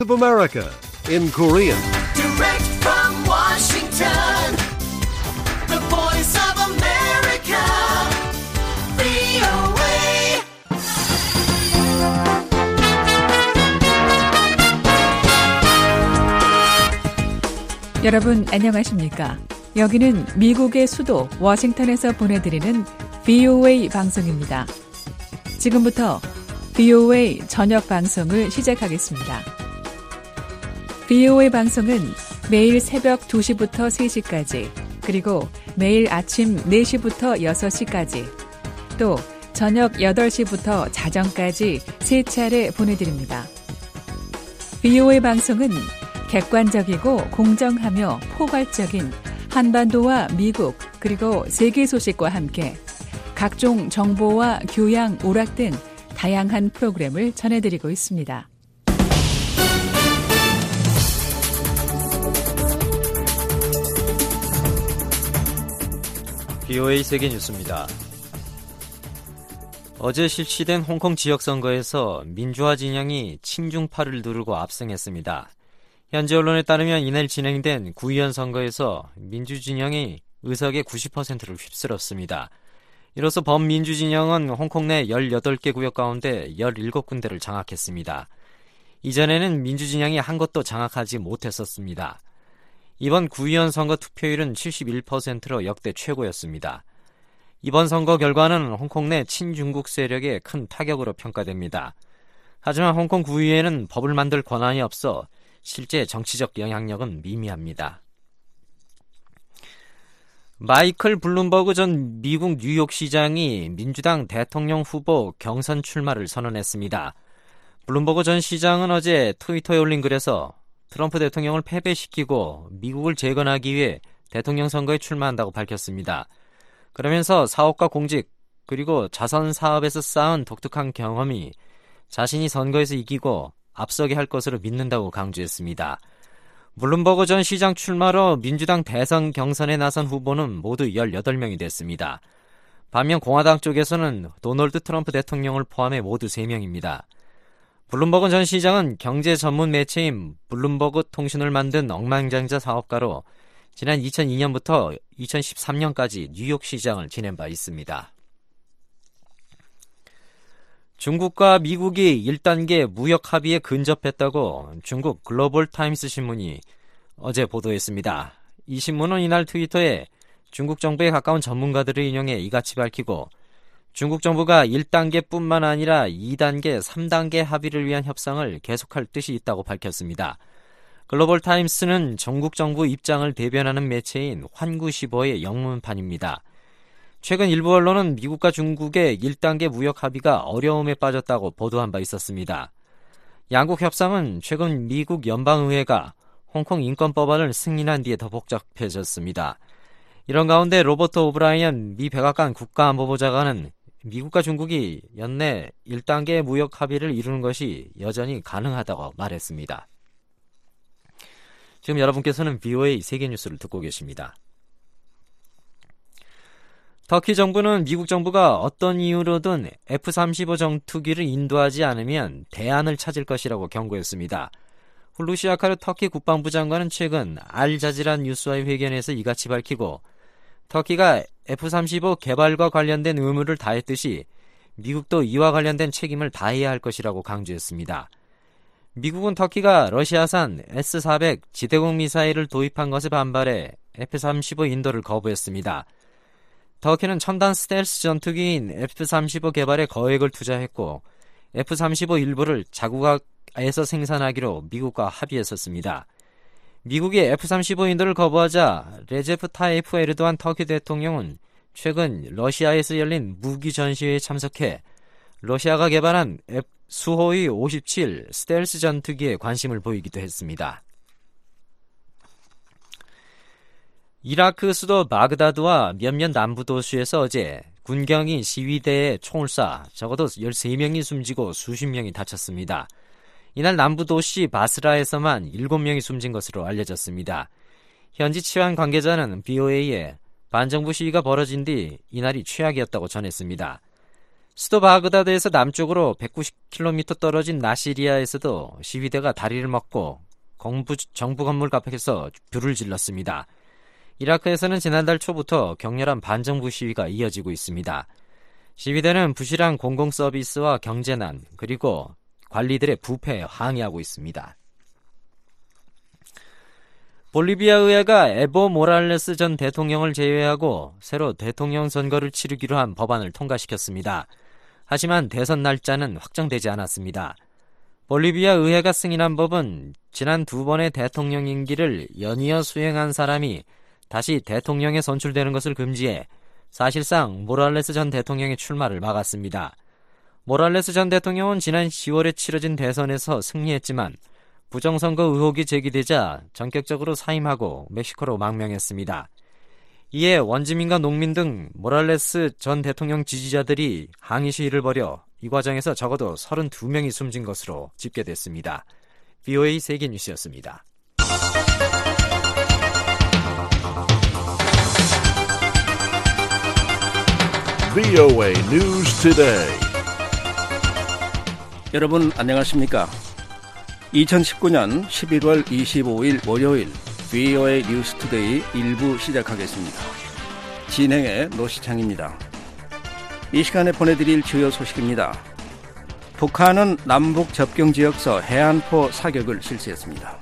of America in Korean. Direct from Washington, the voice of America, VOA. 여러분 안녕하십니까? 여기는 미국의 수도 워싱턴에서 보내드리는 VOA 방송입니다. 지금부터 VOA 저녁 방송을 시작하겠습니다. VOA 방송은 매일 새벽 2시부터 3시까지, 그리고 매일 아침 4시부터 6시까지, 또 저녁 8시부터 자정까지 3차례 보내드립니다. VOA 방송은 객관적이고 공정하며 포괄적인 한반도와 미국 그리고 세계 소식과 함께 각종 정보와 교양, 오락 등 다양한 프로그램을 전해드리고 있습니다. VOA 세계 뉴스입니다. 어제 실시된 홍콩 지역선거에서 민주화 진영이 친중파를 누르고 압승했습니다. 현지 언론에 따르면 이날 진행된 구의원 선거에서 민주진영이 의석의 90%를 휩쓸었습니다. 이로써 범민주진영은 홍콩 내 18개 구역 가운데 17군데를 장악했습니다. 이전에는 민주진영이 한 곳도 장악하지 못했었습니다. 이번 구의원 선거 투표율은 71%로 역대 최고였습니다. 이번 선거 결과는 홍콩 내 친중국 세력에 큰 타격으로 평가됩니다. 하지만 홍콩 구의회는 법을 만들 권한이 없어 실제 정치적 영향력은 미미합니다. 마이클 블룸버그 전 미국 뉴욕시장이 민주당 대통령 후보 경선 출마를 선언했습니다. 블룸버그 전 시장은 어제 트위터에 올린 글에서 트럼프 대통령을 패배시키고 미국을 재건하기 위해 대통령 선거에 출마한다고 밝혔습니다. 그러면서 사업가 공직 그리고 자선 사업에서 쌓은 독특한 경험이 자신이 선거에서 이기고 앞서게 할 것으로 믿는다고 강조했습니다. 블룸버그 전 시장 출마로 민주당 대선 경선에 나선 후보는 모두 18명이 됐습니다. 반면 공화당 쪽에서는 도널드 트럼프 대통령을 포함해 모두 3명입니다. 블룸버그 전 시장은 경제 전문 매체인 블룸버그 통신을 만든 억만장자 사업가로 지난 2002년부터 2013년까지 뉴욕시장을 지낸 바 있습니다. 중국과 미국이 1단계 무역 합의에 근접했다고 중국 글로벌 타임스 신문이 어제 보도했습니다. 이 신문은 이날 트위터에 중국 정부에 가까운 전문가들을 인용해 이같이 밝히고 중국 정부가 1단계뿐만 아니라 2단계, 3단계 합의를 위한 협상을 계속할 뜻이 있다고 밝혔습니다. 글로벌 타임스는 중국 정부 입장을 대변하는 매체인 환구시보의 영문판입니다. 최근 일부 언론은 미국과 중국의 1단계 무역 합의가 어려움에 빠졌다고 보도한 바 있었습니다. 양국 협상은 최근 미국 연방의회가 홍콩 인권법안을 승인한 뒤에 더 복잡해졌습니다. 이런 가운데 로버트 오브라이언 미 백악관 국가안보보좌관은 미국과 중국이 연내 1단계 무역 합의를 이루는 것이 여전히 가능하다고 말했습니다. 지금 여러분께서는 VOA 세계뉴스를 듣고 계십니다. 터키 정부는 미국 정부가 어떤 이유로든 F-35 전투기를 인도하지 않으면 대안을 찾을 것이라고 경고했습니다. 훌루시 아카르 터키 국방부 장관은 최근 알자지라 뉴스와의 회견에서 이같이 밝히고 터키가 F-35 개발과 관련된 의무를 다했듯이 미국도 이와 관련된 책임을 다해야 할 것이라고 강조했습니다. 미국은 터키가 러시아산 S-400 지대공 미사일을 도입한 것에 반발해 F-35 인도를 거부했습니다. 터키는 첨단 스텔스 전투기인 F-35 개발에 거액을 투자했고 F-35 일부를 자국에서 생산하기로 미국과 합의했었습니다. 미국이 F-35 인도를 거부하자 레제프 타이프 에르도안 터키 대통령은 최근 러시아에서 열린 무기 전시회에 참석해 러시아가 개발한 수호이 57 스텔스 전투기에 관심을 보이기도 했습니다. 이라크 수도 바그다드와 몇몇 남부 도시에서 어제 군경이 시위대에 총을 쏴 적어도 13명이 숨지고 수십 명이 다쳤습니다. 이날 남부 도시 바스라에서만 7명이 숨진 것으로 알려졌습니다. 현지 치안 관계자는 VOA에 반정부 시위가 벌어진 뒤 이날이 최악이었다고 전했습니다. 수도 바그다드에서 남쪽으로 190km 떨어진 나시리아에서도 시위대가 다리를 막고 정부 건물 앞에서 불을 질렀습니다. 이라크에서는 지난달 초부터 격렬한 반정부 시위가 이어지고 있습니다. 시위대는 부실한 공공서비스와 경제난 그리고 관리들의 부패에 항의하고 있습니다. 볼리비아 의회가 에보 모랄레스 전 대통령을 제외하고 새로 대통령 선거를 치르기로 한 법안을 통과시켰습니다. 하지만 대선 날짜는 확정되지 않았습니다. 볼리비아 의회가 승인한 법은 지난 2번의 대통령 임기를 연이어 수행한 사람이 다시 대통령에 선출되는 것을 금지해 사실상 모랄레스 전 대통령의 출마를 막았습니다. 모랄레스 전 대통령은 지난 10월에 치러진 대선에서 승리했지만 부정선거 의혹이 제기되자 전격적으로 사임하고 멕시코로 망명했습니다. 이에 원주민과 농민 등 모랄레스 전 대통령 지지자들이 항의 시위를 벌여 이 과정에서 적어도 32명이 숨진 것으로 집계됐습니다. VOA 세계뉴스였습니다. VOA News Today. 여러분 안녕하십니까? 2019년 11월 25일 월요일 VOA 뉴스 투데이 1부 시작하겠습니다. 진행의 노시창입니다. 이 시간에 보내드릴 주요 소식입니다. 북한은 남북 접경지역서 해안포 사격을 실시했습니다.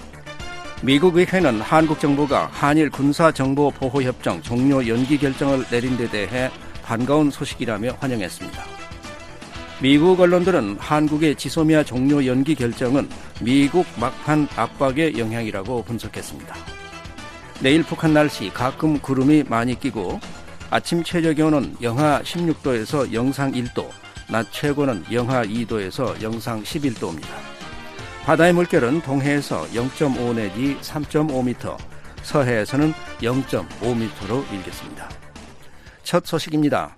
미국 의회는 한국 정부가 한일 군사정보보호협정 종료 연기 결정을 내린 데 대해 반가운 소식이라며 환영했습니다. 미국 언론들은 한국의 지소미아 종료 연기 결정은 미국 막판 압박의 영향이라고 분석했습니다. 내일 북한 날씨 가끔 구름이 많이 끼고 아침 최저 기온은 영하 16도에서 영상 1도, 낮 최고는 영하 2도에서 영상 11도입니다. 바다의 물결은 동해에서 0.5 내지 3.5m, 서해에서는 0.5m로 일겠습니다. 첫 소식입니다.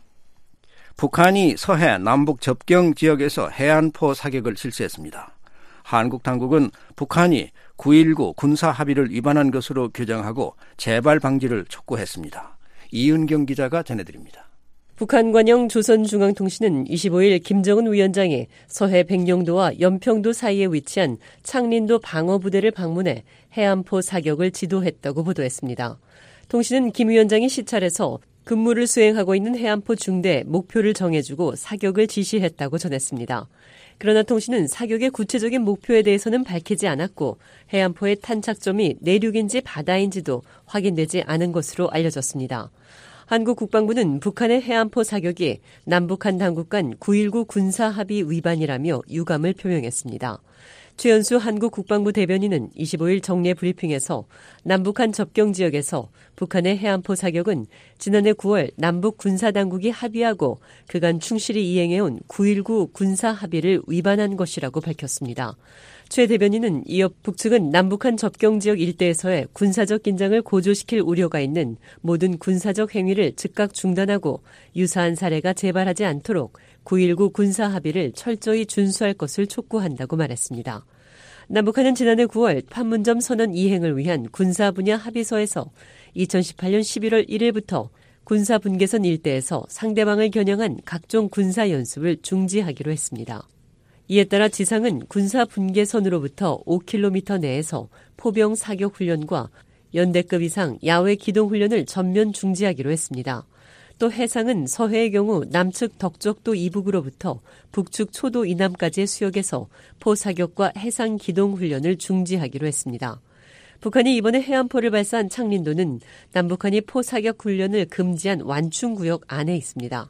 북한이 서해 남북 접경 지역에서 해안포 사격을 실시했습니다. 한국 당국은 북한이 9.19 군사 합의를 위반한 것으로 규정하고 재발 방지를 촉구했습니다. 이은경 기자가 전해드립니다. 북한 관영 조선중앙통신은 25일 김정은 위원장이 서해 백령도와 연평도 사이에 위치한 창린도 방어부대를 방문해 해안포 사격을 지도했다고 보도했습니다. 통신은 김 위원장이 시찰에서 근무를 수행하고 있는 해안포 중대에 목표를 정해주고 사격을 지시했다고 전했습니다. 그러나 통신은 사격의 구체적인 목표에 대해서는 밝히지 않았고 해안포의 탄착점이 내륙인지 바다인지도 확인되지 않은 것으로 알려졌습니다. 한국 국방부는 북한의 해안포 사격이 남북한 당국 간 9.19 군사합의 위반이라며 유감을 표명했습니다. 최연수 한국 국방부 대변인은 25일 정례 브리핑에서 남북한 접경 지역에서 북한의 해안포 사격은 지난해 9월 남북 군사당국이 합의하고 그간 충실히 이행해온 9.19 군사 합의를 위반한 것이라고 밝혔습니다. 최 대변인은 이어 북측은 남북한 접경 지역 일대에서의 군사적 긴장을 고조시킬 우려가 있는 모든 군사적 행위를 즉각 중단하고 유사한 사례가 재발하지 않도록 9.19 군사 합의를 철저히 준수할 것을 촉구한다고 말했습니다. 남북한은 지난해 9월 판문점 선언 이행을 위한 군사 분야 합의서에서 2018년 11월 1일부터 군사 분계선 일대에서 상대방을 겨냥한 각종 군사 연습을 중지하기로 했습니다. 이에 따라 지상은 군사 분계선으로부터 5km 내에서 포병 사격 훈련과 연대급 이상 야외 기동 훈련을 전면 중지하기로 했습니다. 또 해상은 서해의 경우 남측 덕적도 이북으로부터 북측 초도 이남까지의 수역에서 포사격과 해상 기동 훈련을 중지하기로 했습니다. 북한이 이번에 해안포를 발사한 창린도는 남북한이 포사격 훈련을 금지한 완충구역 안에 있습니다.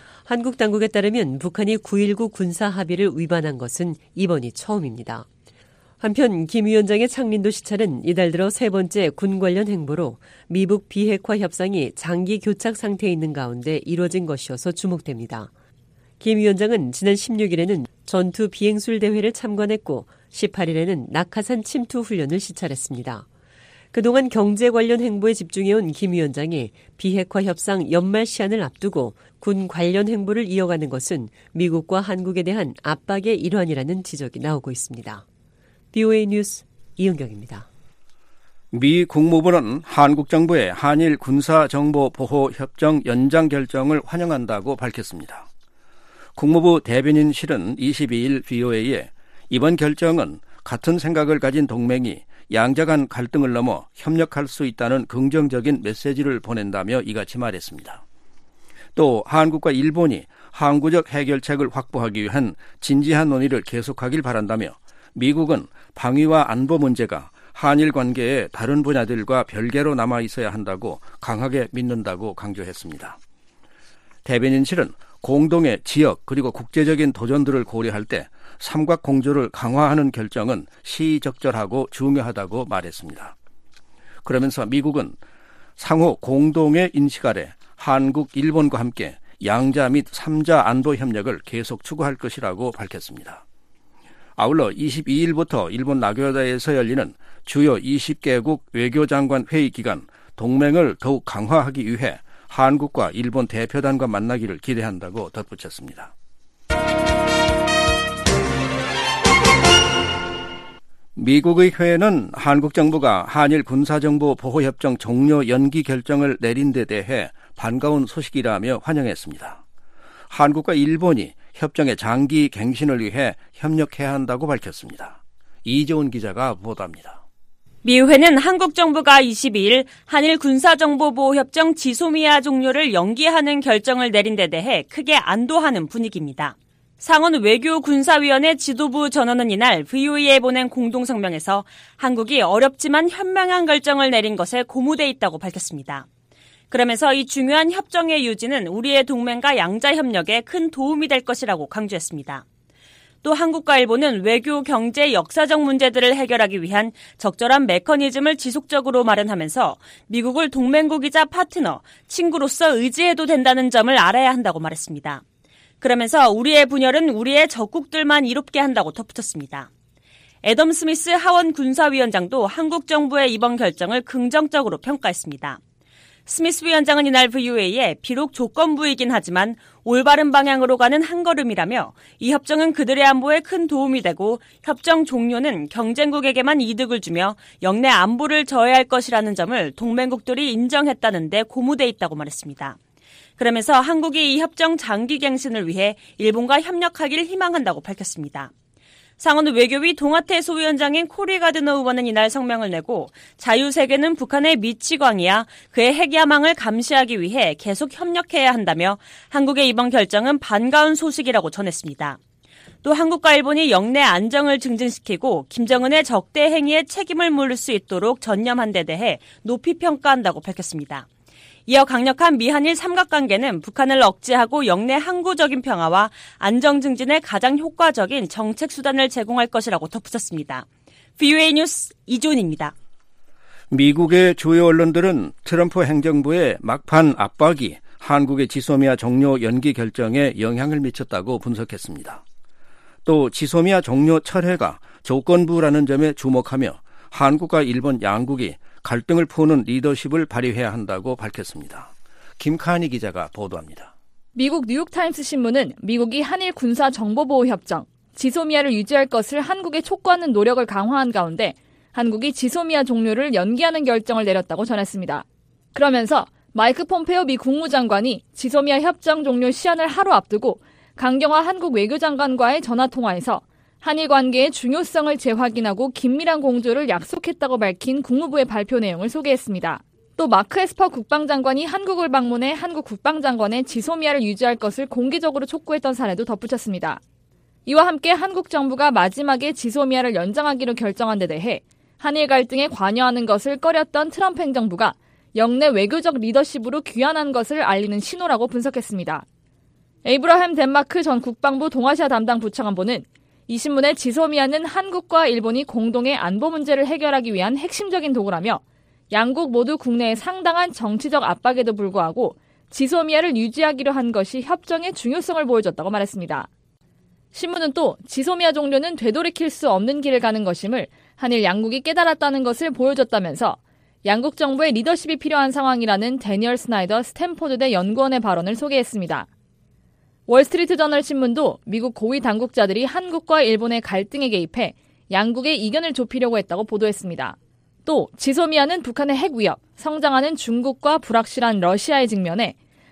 한국 당국에 따르면 북한이 9.19 군사 합의를 위반한 것은 이번이 처음입니다. 한편 김 위원장의 창린도 시찰은 이달 들어 세 번째 군 관련 행보로 미북 비핵화 협상이 장기 교착 상태에 있는 가운데 이뤄진 것이어서 주목됩니다. 김 위원장은 지난 16일에는 전투 비행술 대회를 참관했고 18일에는 낙하산 침투 훈련을 시찰했습니다. 그동안 경제 관련 행보에 집중해온 김 위원장이 비핵화 협상 연말 시한을 앞두고 군 관련 행보를 이어가는 것은 미국과 한국에 대한 압박의 일환이라는 지적이 나오고 있습니다. VOA 뉴스 이은경입니다. 미 국무부는 한국 정부의 한일 군사정보보호협정 연장 결정을 환영한다고 밝혔습니다. 국무부 대변인실은 22일 VOA에 이번 결정은 같은 생각을 가진 동맹이 양자 간 갈등을 넘어 협력할 수 있다는 긍정적인 메시지를 보낸다며 이같이 말했습니다. 또 한국과 일본이 항구적 해결책을 확보하기 위한 진지한 논의를 계속하길 바란다며 미국은 방위와 안보 문제가 한일 관계의 다른 분야들과 별개로 남아 있어야 한다고 강하게 믿는다고 강조했습니다. 대변인실은 공동의 지역 그리고 국제적인 도전들을 고려할 때 삼각 공조를 강화하는 결정은 시의적절하고 중요하다고 말했습니다. 그러면서 미국은 상호 공동의 인식 아래 한국, 일본과 함께 양자 및 3자 안보 협력을 계속 추구할 것이라고 밝혔습니다. 아울러 22일부터 일본 나고야에서 열리는 주요 20개국 외교장관 회의 기간 동맹을 더욱 강화하기 위해 한국과 일본 대표단과 만나기를 기대한다고 덧붙였습니다. 미국의 회의는 한국 정부가 한일 군사정보 보호협정 종료 연기 결정을 내린 데 대해 반가운 소식이라며 환영했습니다. 한국과 일본이 협정의 장기 갱신을 위해 협력해야 한다고 밝혔습니다. 이재훈 기자가 보도합니다. 미 의회는 한국 정부가 22일 한일 군사정보보호협정 지소미아 종료를 연기하는 결정을 내린 데 대해 크게 안도하는 분위기입니다. 상원 외교군사위원회 지도부 전원은 이날 VOA에 보낸 공동성명에서 한국이 어렵지만 현명한 결정을 내린 것에 고무돼 있다고 밝혔습니다. 그러면서 이 중요한 협정의 유지는 우리의 동맹과 양자 협력에 큰 도움이 될 것이라고 강조했습니다. 또 한국과 일본은 외교, 경제, 역사적 문제들을 해결하기 위한 적절한 메커니즘을 지속적으로 마련하면서 미국을 동맹국이자 파트너, 친구로서 의지해도 된다는 점을 알아야 한다고 말했습니다. 그러면서 우리의 분열은 우리의 적국들만 이롭게 한다고 덧붙였습니다. 애덤 스미스 하원 군사위원장도 한국 정부의 이번 결정을 긍정적으로 평가했습니다. 스미스 위원장은 이날 VOA에 비록 조건부이긴 하지만 올바른 방향으로 가는 한 걸음이라며 이 협정은 그들의 안보에 큰 도움이 되고 협정 종료는 경쟁국에게만 이득을 주며 영내 안보를 저해할 것이라는 점을 동맹국들이 인정했다는 데 고무돼 있다고 말했습니다. 그러면서 한국이 이 협정 장기 갱신을 위해 일본과 협력하길 희망한다고 밝혔습니다. 상원 외교위 동아태 소위원장인 코리 가드너 의원은 이날 성명을 내고 자유세계는 북한의 미치광이야 그의 핵야망을 감시하기 위해 계속 협력해야 한다며 한국의 이번 결정은 반가운 소식이라고 전했습니다. 또 한국과 일본이 영내 안정을 증진시키고 김정은의 적대 행위에 책임을 물을 수 있도록 전념한 데 대해 높이 평가한다고 밝혔습니다. 이어 강력한 미한일 삼각관계는 북한을 억제하고 영내 항구적인 평화와 안정 증진에 가장 효과적인 정책 수단을 제공할 것이라고 덧붙였습니다. VOA 뉴스 이존입니다. 미국의 주요 언론들은 트럼프 행정부의 막판 압박이 한국의 지소미아 종료 연기 결정에 영향을 미쳤다고 분석했습니다. 또 지소미아 종료 철회가 조건부라는 점에 주목하며 한국과 일본 양국이 갈등을 푸는 리더십을 발휘해야 한다고 밝혔습니다. 김카니 기자가 보도합니다. 미국 뉴욕타임스 신문은 미국이 한일 군사정보보호협정, 지소미아를 유지할 것을 한국에 촉구하는 노력을 강화한 가운데 한국이 지소미아 종료를 연기하는 결정을 내렸다고 전했습니다. 그러면서 마이크 폼페오 미 국무장관이 지소미아 협정 종료 시한을 하루 앞두고 강경화 한국 외교장관과의 전화통화에서 한일 관계의 중요성을 재확인하고 긴밀한 공조를 약속했다고 밝힌 국무부의 발표 내용을 소개했습니다. 또 마크 에스퍼 국방장관이 한국을 방문해 한국 국방장관의 지소미아를 유지할 것을 공개적으로 촉구했던 사례도 덧붙였습니다. 이와 함께 한국 정부가 마지막에 지소미아를 연장하기로 결정한 데 대해 한일 갈등에 관여하는 것을 꺼렸던 트럼프 행정부가 영내 외교적 리더십으로 귀환한 것을 알리는 신호라고 분석했습니다. 에이브러햄 덴마크 전 국방부 동아시아 담당 부차관보는 이 신문에 지소미아는 한국과 일본이 공동의 안보 문제를 해결하기 위한 핵심적인 도구라며 양국 모두 국내에 상당한 정치적 압박에도 불구하고 지소미아를 유지하기로 한 것이 협정의 중요성을 보여줬다고 말했습니다. 신문은 또 지소미아 종료는 되돌이킬 수 없는 길을 가는 것임을 한일 양국이 깨달았다는 것을 보여줬다면서 양국 정부의 리더십이 필요한 상황이라는 데니얼 스나이더 스탠포드대 연구원의 발언을 소개했습니다. 월스트리트 저널 신문도 미국 고위 당국자들이 한국과 일본의 갈등에 개입해 양국의 이견을 좁히려고 했다고 보도했습니다. 또 지소미아는 북한의 핵 위협, 성장하는 중국과 불확실한 러시아에 직면해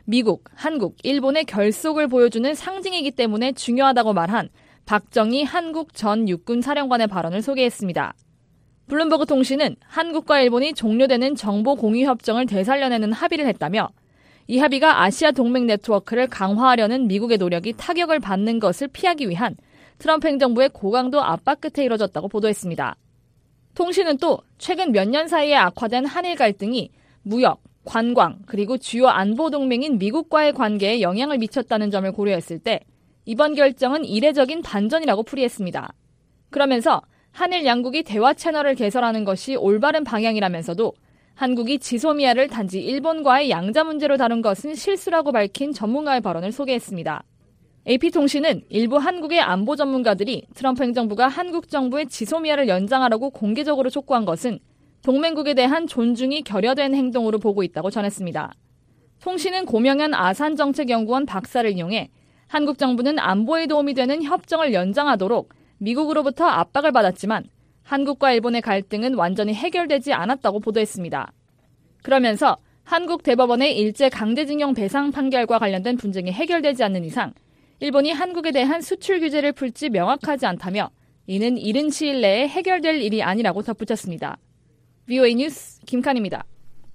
미국, 한국, 일본의 결속을 보여주는 상징이기 때문에 중요하다고 말한 박정희 한국 전 육군 사령관의 발언을 소개했습니다. 블룸버그 통신은 한국과 일본이 종료되는 정보 공유 협정을 되살려내는 합의를 했다며 이 합의가 아시아 동맹 네트워크를 강화하려는 미국의 노력이 타격을 받는 것을 피하기 위한 트럼프 행정부의 고강도 압박 끝에 이뤄졌다고 보도했습니다. 통신은 또 최근 몇 년 사이에 악화된 한일 갈등이 무역, 관광, 그리고 주요 안보 동맹인 미국과의 관계에 영향을 미쳤다는 점을 고려했을 때 이번 결정은 이례적인 반전이라고 풀이했습니다. 그러면서 한일 양국이 대화 채널을 개설하는 것이 올바른 방향이라면서도 한국이 지소미아를 단지 일본과의 양자 문제로 다룬 것은 실수라고 밝힌 전문가의 발언을 소개했습니다. AP통신은 일부 한국의 안보 전문가들이 트럼프 행정부가 한국 정부의 지소미아를 연장하라고 공개적으로 촉구한 것은 동맹국에 대한 존중이 결여된 행동으로 보고 있다고 전했습니다. 통신은 고명현 아산정책연구원 박사를 인용해 한국 정부는 안보에 도움이 되는 협정을 연장하도록 미국으로부터 압박을 받았지만 한국과 일본의 갈등은 완전히 해결되지 않았다고 보도했습니다. 그러면서 한국 대법원의 일제 강제징용 배상 판결과 관련된 분쟁이 해결되지 않는 이상 일본이 한국에 대한 수출 규제를 풀지 명확하지 않다며 이는 이른 시일 내에 해결될 일이 아니라고 덧붙였습니다. VOA 뉴스 김칸입니다.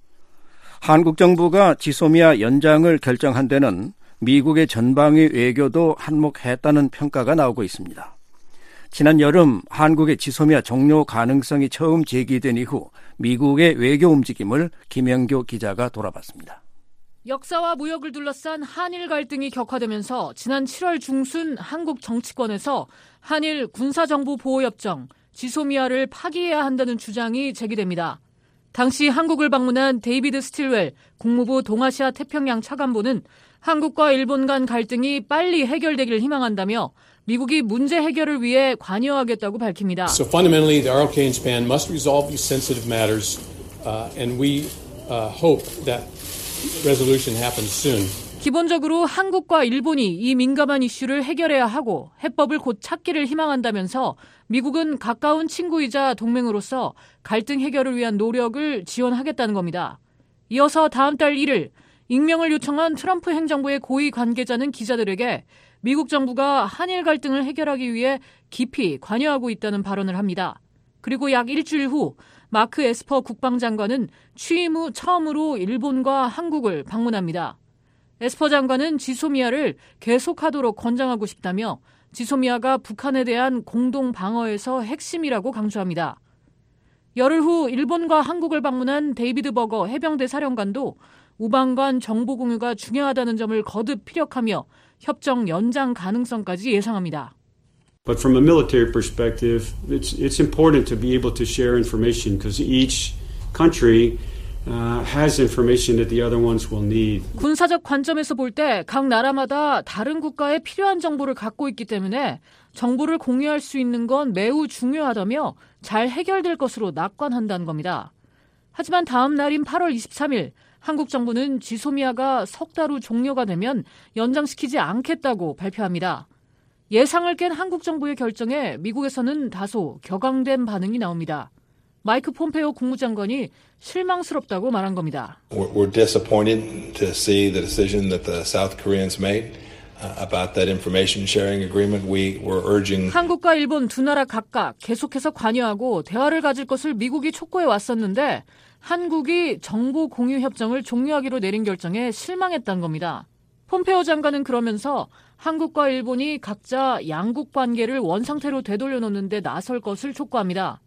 한국 정부가 지소미아 연장을 결정한 데는 미국의 전방위 외교도 한몫했다는 평가가 나오고 있습니다. 지난 여름 한국의 지소미아 종료 가능성이 처음 제기된 이후 미국의 외교 움직임을 김영교 기자가 돌아봤습니다. 역사와 무역을 둘러싼 한일 갈등이 격화되면서 지난 7월 중순 한국 정치권에서 한일 군사정보보호협정 지소미아를 파기해야 한다는 주장이 제기됩니다. 당시 한국을 방문한 데이비드 스틸웰 국무부 동아시아 태평양 차관보는 한국과 일본 간 갈등이 빨리 해결되길 희망한다며 미국이 문제 해결을 위해 관여하겠다고 밝힙니다. So fundamentally, the ROK and Japan must resolve these sensitive matters, and we hope that resolution happens soon. 기본적으로 한국과 일본이 이 민감한 이슈를 해결해야 하고 해법을 곧 찾기를 희망한다면서 미국은 가까운 친구이자 동맹으로서 갈등 해결을 위한 노력을 지원하겠다는 겁니다. 이어서 다음 달 1일 익명을 요청한 트럼프 행정부의 고위 관계자는 기자들에게 미국 정부가 한일 갈등을 해결하기 위해 깊이 관여하고 있다는 발언을 합니다. 그리고 약 일주일 후 마크 에스퍼 국방장관은 취임 후 처음으로 일본과 한국을 방문합니다. 에스퍼 장관은 지소미아를 계속하도록 권장하고 싶다며 지소미아가 북한에 대한 공동 방어에서 핵심이라고 강조합니다. 열흘 후 일본과 한국을 방문한 데이비드 버거 해병대 사령관도 우방 간 정보 공유가 중요하다는 점을 거듭 피력하며 협정 연장 가능성까지 예상합니다. But from a military perspective, it's important to be able to share information because each country has information that the other ones will need. 군사적 관점에서 볼 때 각 나라마다 다른 국가에 필요한 정보를 갖고 있기 때문에 정보를 공유할 수 있는 건 매우 중요하다며 잘 해결될 것으로 낙관한다는 겁니다. 하지만 다음 날인 8월 23일 한국 정부는 지소미아가 석 달 후 종료가 되면 연장시키지 않겠다고 발표합니다. 예상을 깬 한국 정부의 결정에 미국에서는 다소 격앙된 반응이 나옵니다. 마이크 폼페오 국무장관이 실망스럽다고 말한 겁니다. We're disappointed to see the decision that the South Koreans made about that information sharing agreement. We were urging 한국과 일본 두 나라 각각 계속해서 관여하고 대화를 가질 것을 미국이 촉구해 왔었는데 한국이 정보 공유 협정을 종료하기로 내린 결정에 실망했다는 겁니다. 폼페오 장관은 그러면서 한국과 일본이 각자 양국 관계를 원상태로 되돌려놓는 데 나설 것을 촉구합니다.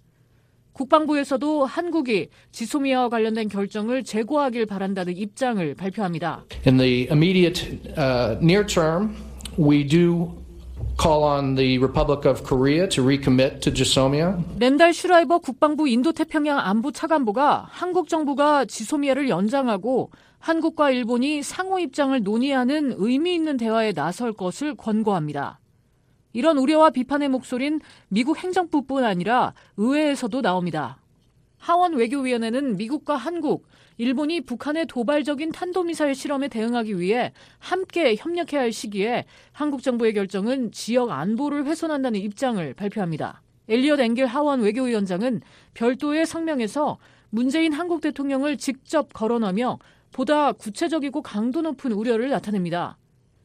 국방부에서도 한국이 지소미아와 관련된 결정을 재고하길 바란다는 입장을 발표합니다. In the immediate near term, we do call on the Republic of Korea to recommit to Jisomia. 렌달 슈라이버 국방부 인도태평양 안보 차관보가 한국 정부가 지소미아를 연장하고 한국과 일본이 상호 입장을 논의하는 의미 있는 대화에 나설 것을 권고합니다. 이런 우려와 비판의 목소리는 미국 행정부뿐 아니라 의회에서도 나옵니다. 하원 외교위원회는 미국과 한국, 일본이 북한의 도발적인 탄도미사일 실험에 대응하기 위해 함께 협력해야 할 시기에 한국 정부의 결정은 지역 안보를 훼손한다는 입장을 발표합니다. 엘리엇 앵겔 하원 외교위원장은 별도의 성명에서 문재인 한국 대통령을 직접 거론하며 보다 구체적이고 강도 높은 우려를 나타냅니다.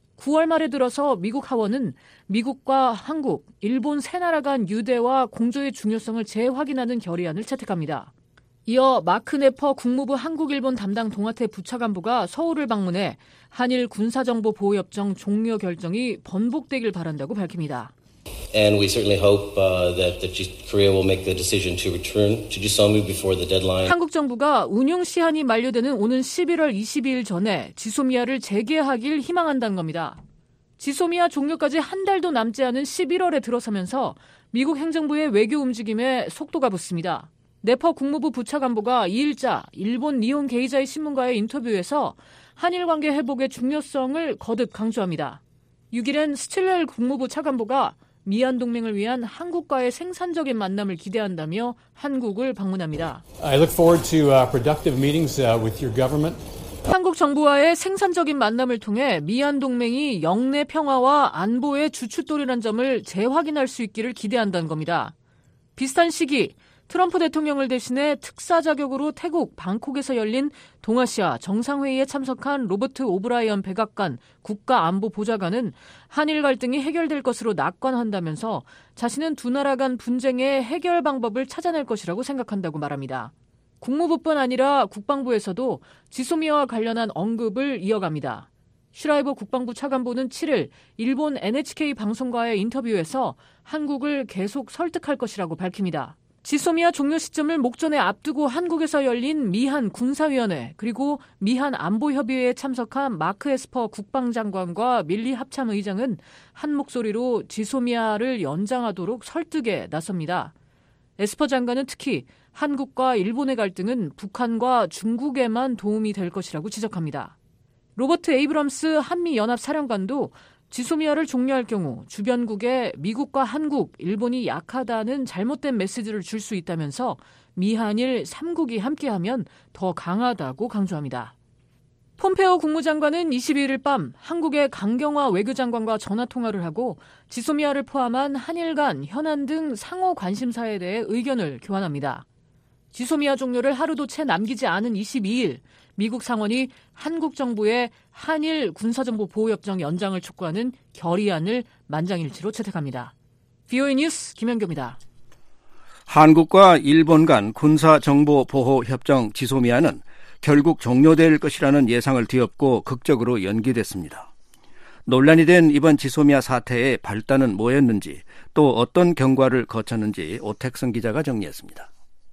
9월 말에 들어서 미국 하원은 미국과 한국, 일본 세 나라 간 유대와 공조의 중요성을 재확인하는 결의안을 채택합니다. 이어 마크 네퍼 국무부 한국-일본 담당 동아태 부차관보가 서울을 방문해 한일 군사정보보호협정 종료 결정이 번복되길 바란다고 밝힙니다. And we certainly hope that Korea will make the decision to return to Jisomi before the deadline. 한국 정부가 운용 시한이 만료되는 오는 11월 22일 전에 지소미아를 재개하길 희망한다는 겁니다. 지소미아 종료까지 한 달도 남지 않은 11월에 들어서면서 미국 행정부의 외교 움직임에 속도가 붙습니다. 네퍼 국무부 부차관보가 2일자 일본 니혼 게이자이 신문과의 인터뷰에서 한일 관계 회복의 중요성을 거듭 강조합니다. 6일엔 스틸렐 국무부 차관보가 미한 동맹을 위한 한국과의 생산적인 만남을 기대한다며 한국을 방문합니다. I look forward to productive meetings with your government. 한국 정부와의 생산적인 만남을 통해 미한 동맹이 영내 평화와 안보의 주춧돌이라는 점을 재확인할 수 있기를 기대한다는 겁니다. 비슷한 시기 트럼프 대통령을 대신해 특사 자격으로 태국 방콕에서 열린 동아시아 정상회의에 참석한 로버트 오브라이언 백악관 국가안보보좌관은 한일 갈등이 해결될 것으로 낙관한다면서 자신은 두 나라 간 분쟁의 해결 방법을 찾아낼 것이라고 생각한다고 말합니다. 국무부뿐 아니라 국방부에서도 지소미아와 관련한 언급을 이어갑니다. 슈라이버 국방부 차관보는 7일 일본 NHK 방송과의 인터뷰에서 한국을 계속 설득할 것이라고 밝힙니다. 지소미아 종료 시점을 목전에 앞두고 한국에서 열린 미한 군사위원회 그리고 미한 안보협의회에 참석한 마크 에스퍼 국방장관과 밀리 합참의장은 한 목소리로 지소미아를 연장하도록 설득에 나섭니다. 에스퍼 장관은 특히 한국과 일본의 갈등은 북한과 중국에만 도움이 될 것이라고 지적합니다. 로버트 에이브럼스 한미연합사령관도 지소미아를 종료할 경우 주변국에 미국과 한국, 일본이 약하다는 잘못된 메시지를 줄 수 있다면서 미한일 3국이 함께하면 더 강하다고 강조합니다. 폼페오 국무장관은 21일 밤 한국의 강경화 외교장관과 전화통화를 하고 지소미아를 포함한 한일 간 현안 등 상호 관심사에 대해 의견을 교환합니다. 지소미아 종료를 하루도 채 남기지 않은 22일 미국 상원이 한국 정부의 한일 군사정보보호협정 연장을 촉구하는 결의안을 만장일치로 채택합니다. VOA 뉴스 김현교입니다. 한국과 일본 간 군사정보보호협정 지소미아는 결국 종료될 것이라는 예상을 뒤엎고 극적으로 연기됐습니다. 논란이 된 이번 지소미아 사태의 발단은 뭐였는지 또 어떤 경과를 거쳤는지 오택성 기자가 정리했습니다.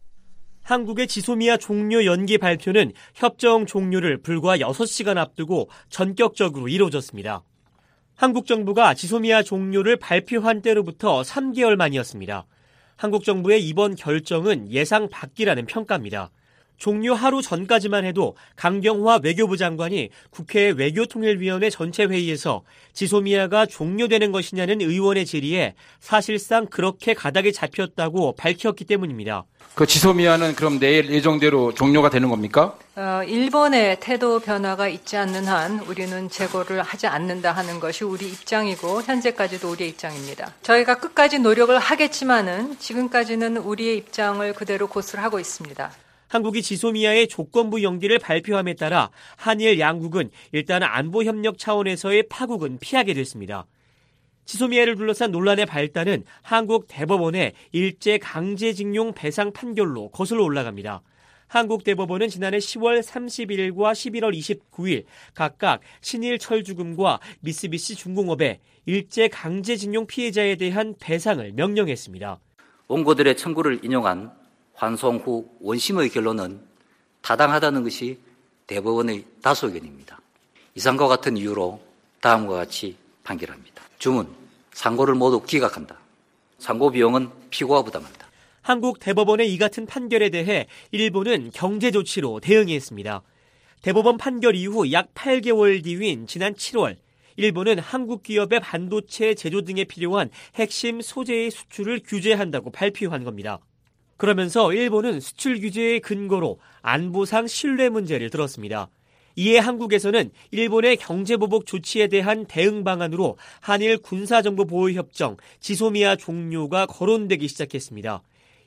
한국의 지소미아 종료 연기 발표는 협정 종료를 불과 6시간 앞두고 전격적으로 이루어졌습니다. 한국 정부가 지소미아 종료를 발표한 때로부터 3개월 만이었습니다. 한국 정부의 이번 결정은 예상 밖이라는 평가입니다. 종료 하루 전까지만 해도 강경화 외교부 장관이 국회 외교통일위원회 전체 회의에서 지소미아가 종료되는 것이냐는 의원의 질의에 사실상 그렇게 가닥이 잡혔다고 밝혔기 때문입니다. 그 지소미아는 그럼 내일 예정대로 종료가 되는 겁니까? 일본의 태도 변화가 있지 않는 한 우리는 재고를 하지 않는다 하는 것이 우리 입장이고 현재까지도 우리의 입장입니다. 저희가 끝까지 노력을 하겠지만은 지금까지는 우리의 입장을 그대로 고수하고 있습니다. 한국이 지소미아의 조건부 연기를 발표함에 따라 한일 양국은 일단 안보협력 차원에서의 파국은 피하게 됐습니다. 지소미아를 둘러싼 논란의 발단은 한국 대법원의 일제 강제징용 배상 판결로 거슬러 올라갑니다. 한국 대법원은 지난해 10월 31일과 11월 29일 각각 신일철주금과 미쓰비시 중공업에 일제 강제징용 피해자에 대한 배상을 명령했습니다. 원고들의 청구를 인용한 환송 후 원심의 결론은 타당하다는 것이 대법원의 다수 의견입니다. 이상과 같은 이유로 다음과 같이 판결합니다. 주문, 상고를 모두 기각한다. 상고 비용은 피고가 부담한다. 한국 대법원의 이 같은 판결에 대해 일본은 경제 조치로 대응했습니다. 대법원 판결 이후 약 8개월 뒤인 지난 7월 일본은 한국 기업의 반도체 제조 등에 필요한 핵심 소재의 수출을 규제한다고 발표한 겁니다. 그러면서 일본은 수출 규제의 근거로 안보상 신뢰 문제를 들었습니다. 이에 한국에서는 일본의 경제보복 조치에 대한 대응 방안으로 한일 군사정보보호협정 지소미아 종료가 거론되기 시작했습니다.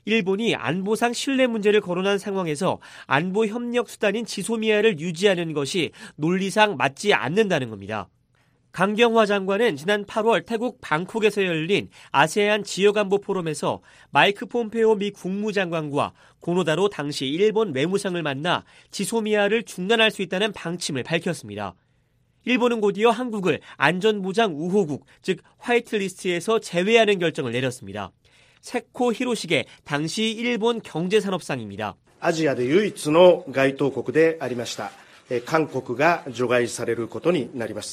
일본이 안보상 신뢰 문제를 거론한 상황에서 안보 협력 수단인 지소미아를 유지하는 것이 논리상 맞지 않는다는 겁니다. 강경화 장관은 지난 8월 태국 방콕에서 열린 아세안 지역안보 포럼에서 마이크 폼페오 미 국무장관과 고노다로 당시 일본 외무상을 만나 지소미아를 중단할 수 있다는 방침을 밝혔습니다. 일본은 곧이어 한국을 안전보장 우호국, 즉 화이트리스트에서 제외하는 결정을 내렸습니다. 세코 히로시게 당시 일본 경제산업상입니다. アジアで唯一の該当国でありました。韓国が除外されることになります。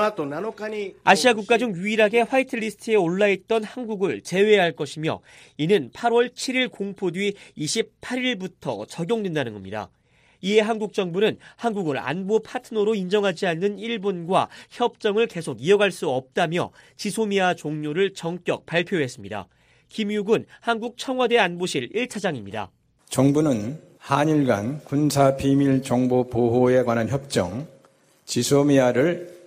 아시아 국가 중 유일하게 화이트리스트에 올라있던 한국을 제외할 것이며 이는 8월 7일 공포 뒤 28일부터 적용된다는 겁니다. 이에 한국 정부는 한국을 안보 파트너로 인정하지 않는 일본과 협정을 계속 이어갈 수 없다며 지소미아 종료를 전격 발표했습니다. 김유군 한국 청와대 안보실 1차장입니다. 정부는 한일 간 군사 비밀 정보 보호에 관한 협정 지소미아를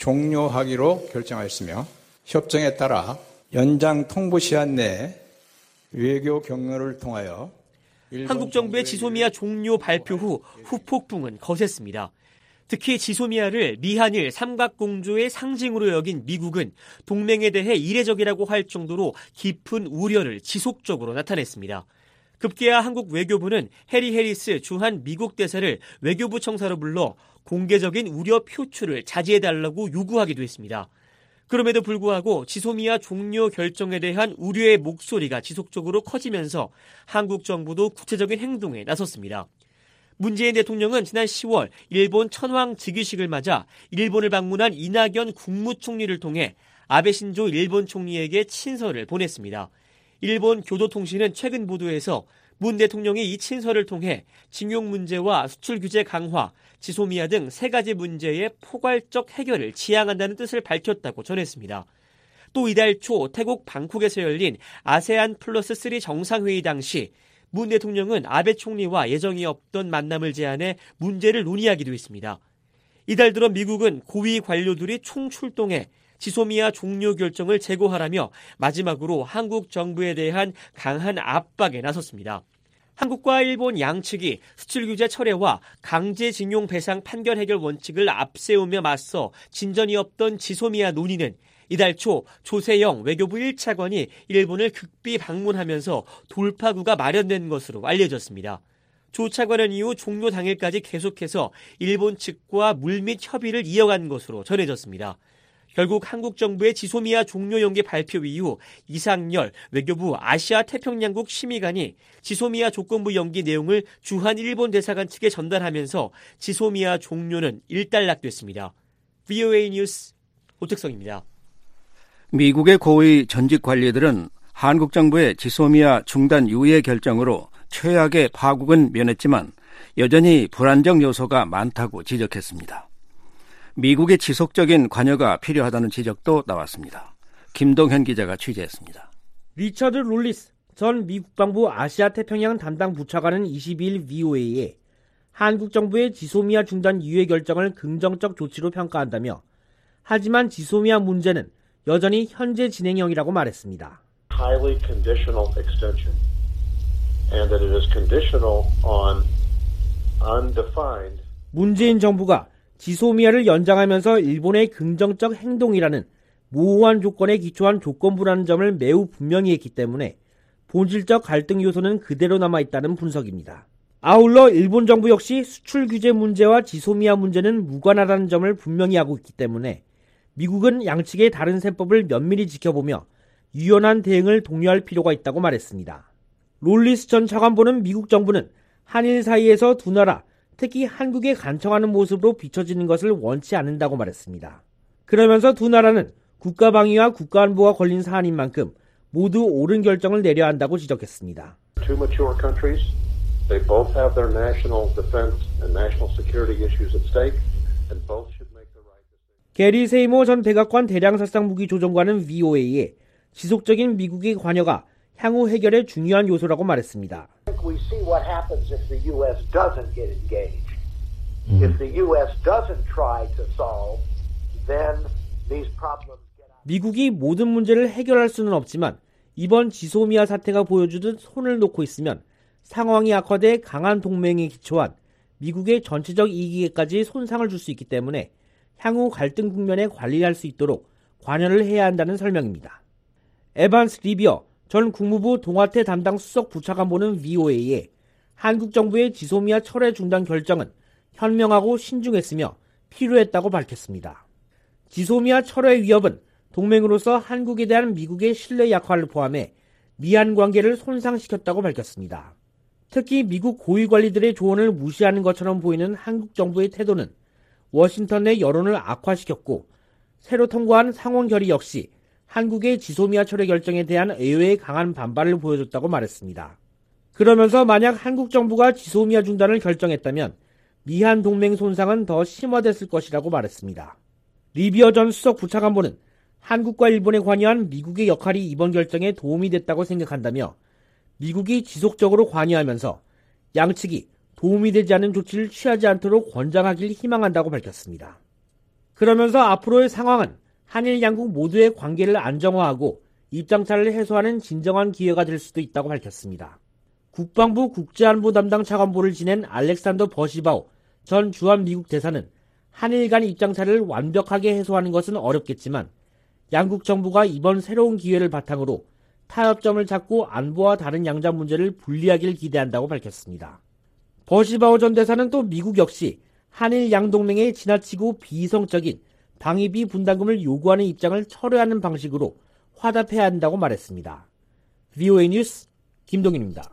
종료하기로 결정하였으며 협정에 따라 연장 통보 시한 내에 외교 경로를 통하여 한국 정부의 지소미아 종료 발표 후 후폭풍은 거셌습니다. 특히 지소미아를 미한일 삼각공조의 상징으로 여긴 미국은 동맹에 대해 이례적이라고 할 정도로 깊은 우려를 지속적으로 나타냈습니다. 급기야 한국 외교부는 해리 해리스 주한 미국 대사를 외교부 청사로 불러 공개적인 우려 표출을 자제해달라고 요구하기도 했습니다. 그럼에도 불구하고 지소미아 종료 결정에 대한 우려의 목소리가 지속적으로 커지면서 한국 정부도 구체적인 행동에 나섰습니다. 문재인 대통령은 지난 10월 일본 천황 즉위식을 맞아 일본을 방문한 이낙연 국무총리를 통해 아베 신조 일본 총리에게 친서를 보냈습니다. 일본 교도통신은 최근 보도에서 문 대통령이 이 친서를 통해 징용 문제와 수출 규제 강화, 지소미아 등 3가지 문제의 포괄적 해결을 지향한다는 뜻을 밝혔다고 전했습니다. 또 이달 초 태국 방콕에서 열린 아세안 플러스 3 정상회의 당시 문 대통령은 아베 총리와 예정이 없던 만남을 제안해 문제를 논의하기도 했습니다. 이달 들어 미국은 고위 관료들이 총출동해 지소미아 종료 결정을 재고하라며 마지막으로 한국 정부에 대한 강한 압박에 나섰습니다. 한국과 일본 양측이 수출 규제 철회와 강제징용 배상 판결 해결 원칙을 앞세우며 맞서 진전이 없던 지소미아 논의는 이달 초 조세영 외교부 1차관이 일본을 극비 방문하면서 돌파구가 마련된 것으로 알려졌습니다. 조 차관은 이후 종료 당일까지 계속해서 일본 측과 물밑 협의를 이어간 것으로 전해졌습니다. 결국 한국 정부의 지소미아 종료 연기 발표 이후 이상열 외교부 아시아 태평양국 심의관이 지소미아 조건부 연기 내용을 주한 일본 대사관 측에 전달하면서 지소미아 종료는 일단락됐습니다. VOA 뉴스 오택성입니다. 미국의 고위 전직 관리들은 한국 정부의 지소미아 중단 유예 결정으로 최악의 파국은 면했지만 여전히 불안정 요소가 많다고 지적했습니다. 미국의 지속적인 관여가 필요하다는 지적도 나왔습니다. 김동현 기자가 취재했습니다. 리처드 롤리스 전 미 국방부 아시아 태평양 담당 부차관은 22일 VOA에 한국 정부의 지소미아 중단 유예 결정을 긍정적 조치로 평가한다며 하지만 지소미아 문제는 여전히 현재 진행형이라고 말했습니다. Highly conditional extension and that it is conditional on undefined. 문재인 정부가 지소미아를 연장하면서 일본의 긍정적 행동이라는 모호한 조건에 기초한 조건부라는 점을 매우 분명히 했기 때문에 본질적 갈등 요소는 그대로 남아있다는 분석입니다. 아울러 일본 정부 역시 수출 규제 문제와 지소미아 문제는 무관하다는 점을 분명히 하고 있기 때문에 미국은 양측의 다른 셈법을 면밀히 지켜보며 유연한 대응을 독려할 필요가 있다고 말했습니다. 롤리스 전 차관보는 미국 정부는 한일 사이에서 두 나라, 특히 한국에 간청하는 모습으로 비춰지는 것을 원치 않는다고 말했습니다. 그러면서 두 나라는 국가방위와 국가안보가 걸린 사안인 만큼 모두 옳은 결정을 내려야 한다고 지적했습니다. Two mature countries, they both have their national defense and national security issues at stake, and both should make the right decision. 게리 세이모 전 백악관 대량살상무기조정관은 VOA에 지속적인 미국의 관여가 향후 해결의 중요한 요소라고 말했습니다. We see what happens if the U.S. doesn't get engaged. If the U.S. doesn't try to solve, then these problems get out. 미국이 모든 문제를 해결할 수는 없지만 이번 지소미아 사태가 보여주듯 손을 놓고 있으면 상황이 악화돼 강한 동맹에 기초한 미국의 전체적 이익에까지 손상을 줄 수 있기 때문에 향후 갈등 국면에 관리할 수 있도록 관여를 해야 한다는 설명입니다. 에반스 리비어 전 국무부 동아태 담당 수석 부차관보는 VOA에 한국 정부의 지소미아 철회 중단 결정은 현명하고 신중했으며 필요했다고 밝혔습니다. 지소미아 철회 위협은 동맹으로서 한국에 대한 미국의 신뢰 약화를 포함해 미한 관계를 손상시켰다고 밝혔습니다. 특히 미국 고위 관리들의 조언을 무시하는 것처럼 보이는 한국 정부의 태도는 워싱턴 내 여론을 악화시켰고 새로 통과한 상원 결의 역시 한국의 지소미아 철회 결정에 대한 의회의 강한 반발을 보여줬다고 말했습니다. 그러면서 만약 한국 정부가 지소미아 중단을 결정했다면 미한 동맹 손상은 더 심화됐을 것이라고 말했습니다. 리비어 전 수석 부차관보는 한국과 일본에 관여한 미국의 역할이 이번 결정에 도움이 됐다고 생각한다며 미국이 지속적으로 관여하면서 양측이 도움이 되지 않는 조치를 취하지 않도록 권장하길 희망한다고 밝혔습니다. 그러면서 앞으로의 상황은 한일 양국 모두의 관계를 안정화하고 입장차를 해소하는 진정한 기회가 될 수도 있다고 밝혔습니다. 국방부 국제안보 담당 차관보를 지낸 알렉산더 버시바우 전 주한 미국 대사는 한일 간 입장차를 완벽하게 해소하는 것은 어렵겠지만 양국 정부가 이번 새로운 기회를 바탕으로 타협점을 찾고 안보와 다른 양자 문제를 분리하길 기대한다고 밝혔습니다. 버시바우 전 대사는 또 미국 역시 한일 양동맹의 지나치고 비이성적인 방위비 분담금을 요구하는 입장을 철회하는 방식으로 화답해야 한다고 말했습니다. VOA 뉴스 김동인입니다.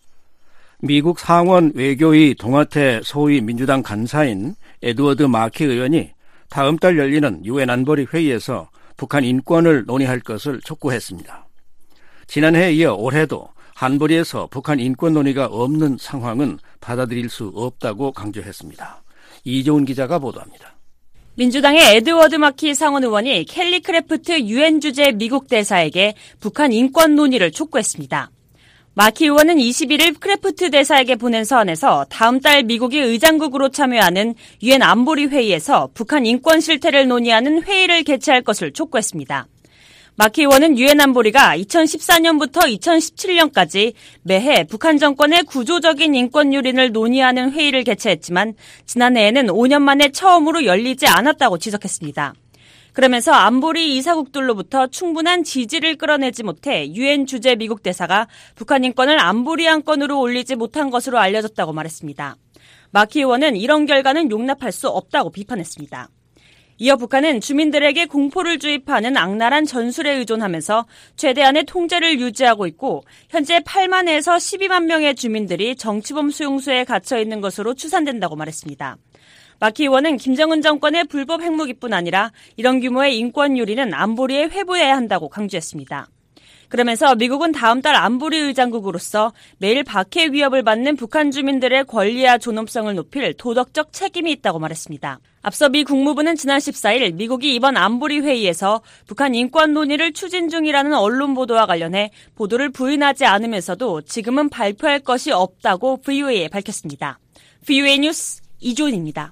미국 상원 외교위 동아태 소위 민주당 간사인 에드워드 마키 의원이 다음 달 열리는 유엔 안보리 회의에서 북한 인권을 논의할 것을 촉구했습니다. 지난해에 이어 올해도 안보리에서 북한 인권 논의가 없는 상황은 받아들일 수 없다고 강조했습니다. 이재훈 기자가 보도합니다. 민주당의 에드워드 마키 상원 의원이 켈리 크래프트 유엔 주재 미국 대사에게 북한 인권 논의를 촉구했습니다. 마키 의원은 21일 크래프트 대사에게 보낸 서한에서 다음 달 미국이 의장국으로 참여하는 유엔 안보리 회의에서 북한 인권 실태를 논의하는 회의를 개최할 것을 촉구했습니다. 마키 의원은 유엔 안보리가 2014년부터 2017년까지 매해 북한 정권의 구조적인 인권 유린을 논의하는 회의를 개최했지만 지난해에는 5년 만에 처음으로 열리지 않았다고 지적했습니다. 그러면서 안보리 이사국들로부터 충분한 지지를 끌어내지 못해 유엔 주재 미국 대사가 북한 인권을 안보리 안건으로 올리지 못한 것으로 알려졌다고 말했습니다. 마키 의원은 이런 결과는 용납할 수 없다고 비판했습니다. 이어 북한은 주민들에게 공포를 주입하는 악랄한 전술에 의존하면서 최대한의 통제를 유지하고 있고 현재 8만에서 12만 명의 주민들이 정치범 수용소에 갇혀 있는 것으로 추산된다고 말했습니다. 마키 의원은 김정은 정권의 불법 핵무기뿐 아니라 이런 규모의 인권 유린은 안보리에 회부해야 한다고 강조했습니다. 그러면서 미국은 다음 달 안보리 의장국으로서 매일 박해 위협을 받는 북한 주민들의 권리와 존엄성을 높일 도덕적 책임이 있다고 말했습니다. 앞서 미 국무부는 지난 14일 미국이 이번 안보리 회의에서 북한 인권 논의를 추진 중이라는 언론 보도와 관련해 보도를 부인하지 않으면서도 지금은 발표할 것이 없다고 VOA에 밝혔습니다. VOA 뉴스 이조은입니다.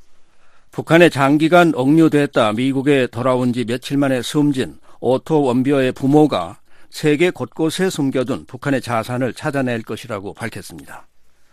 북한에 장기간 억류됐다 미국에 돌아온 지 며칠 만에 숨진 오토 원비어의 부모가 세계 곳곳에 숨겨둔 북한의 자산을 찾아낼 것이라고 밝혔습니다.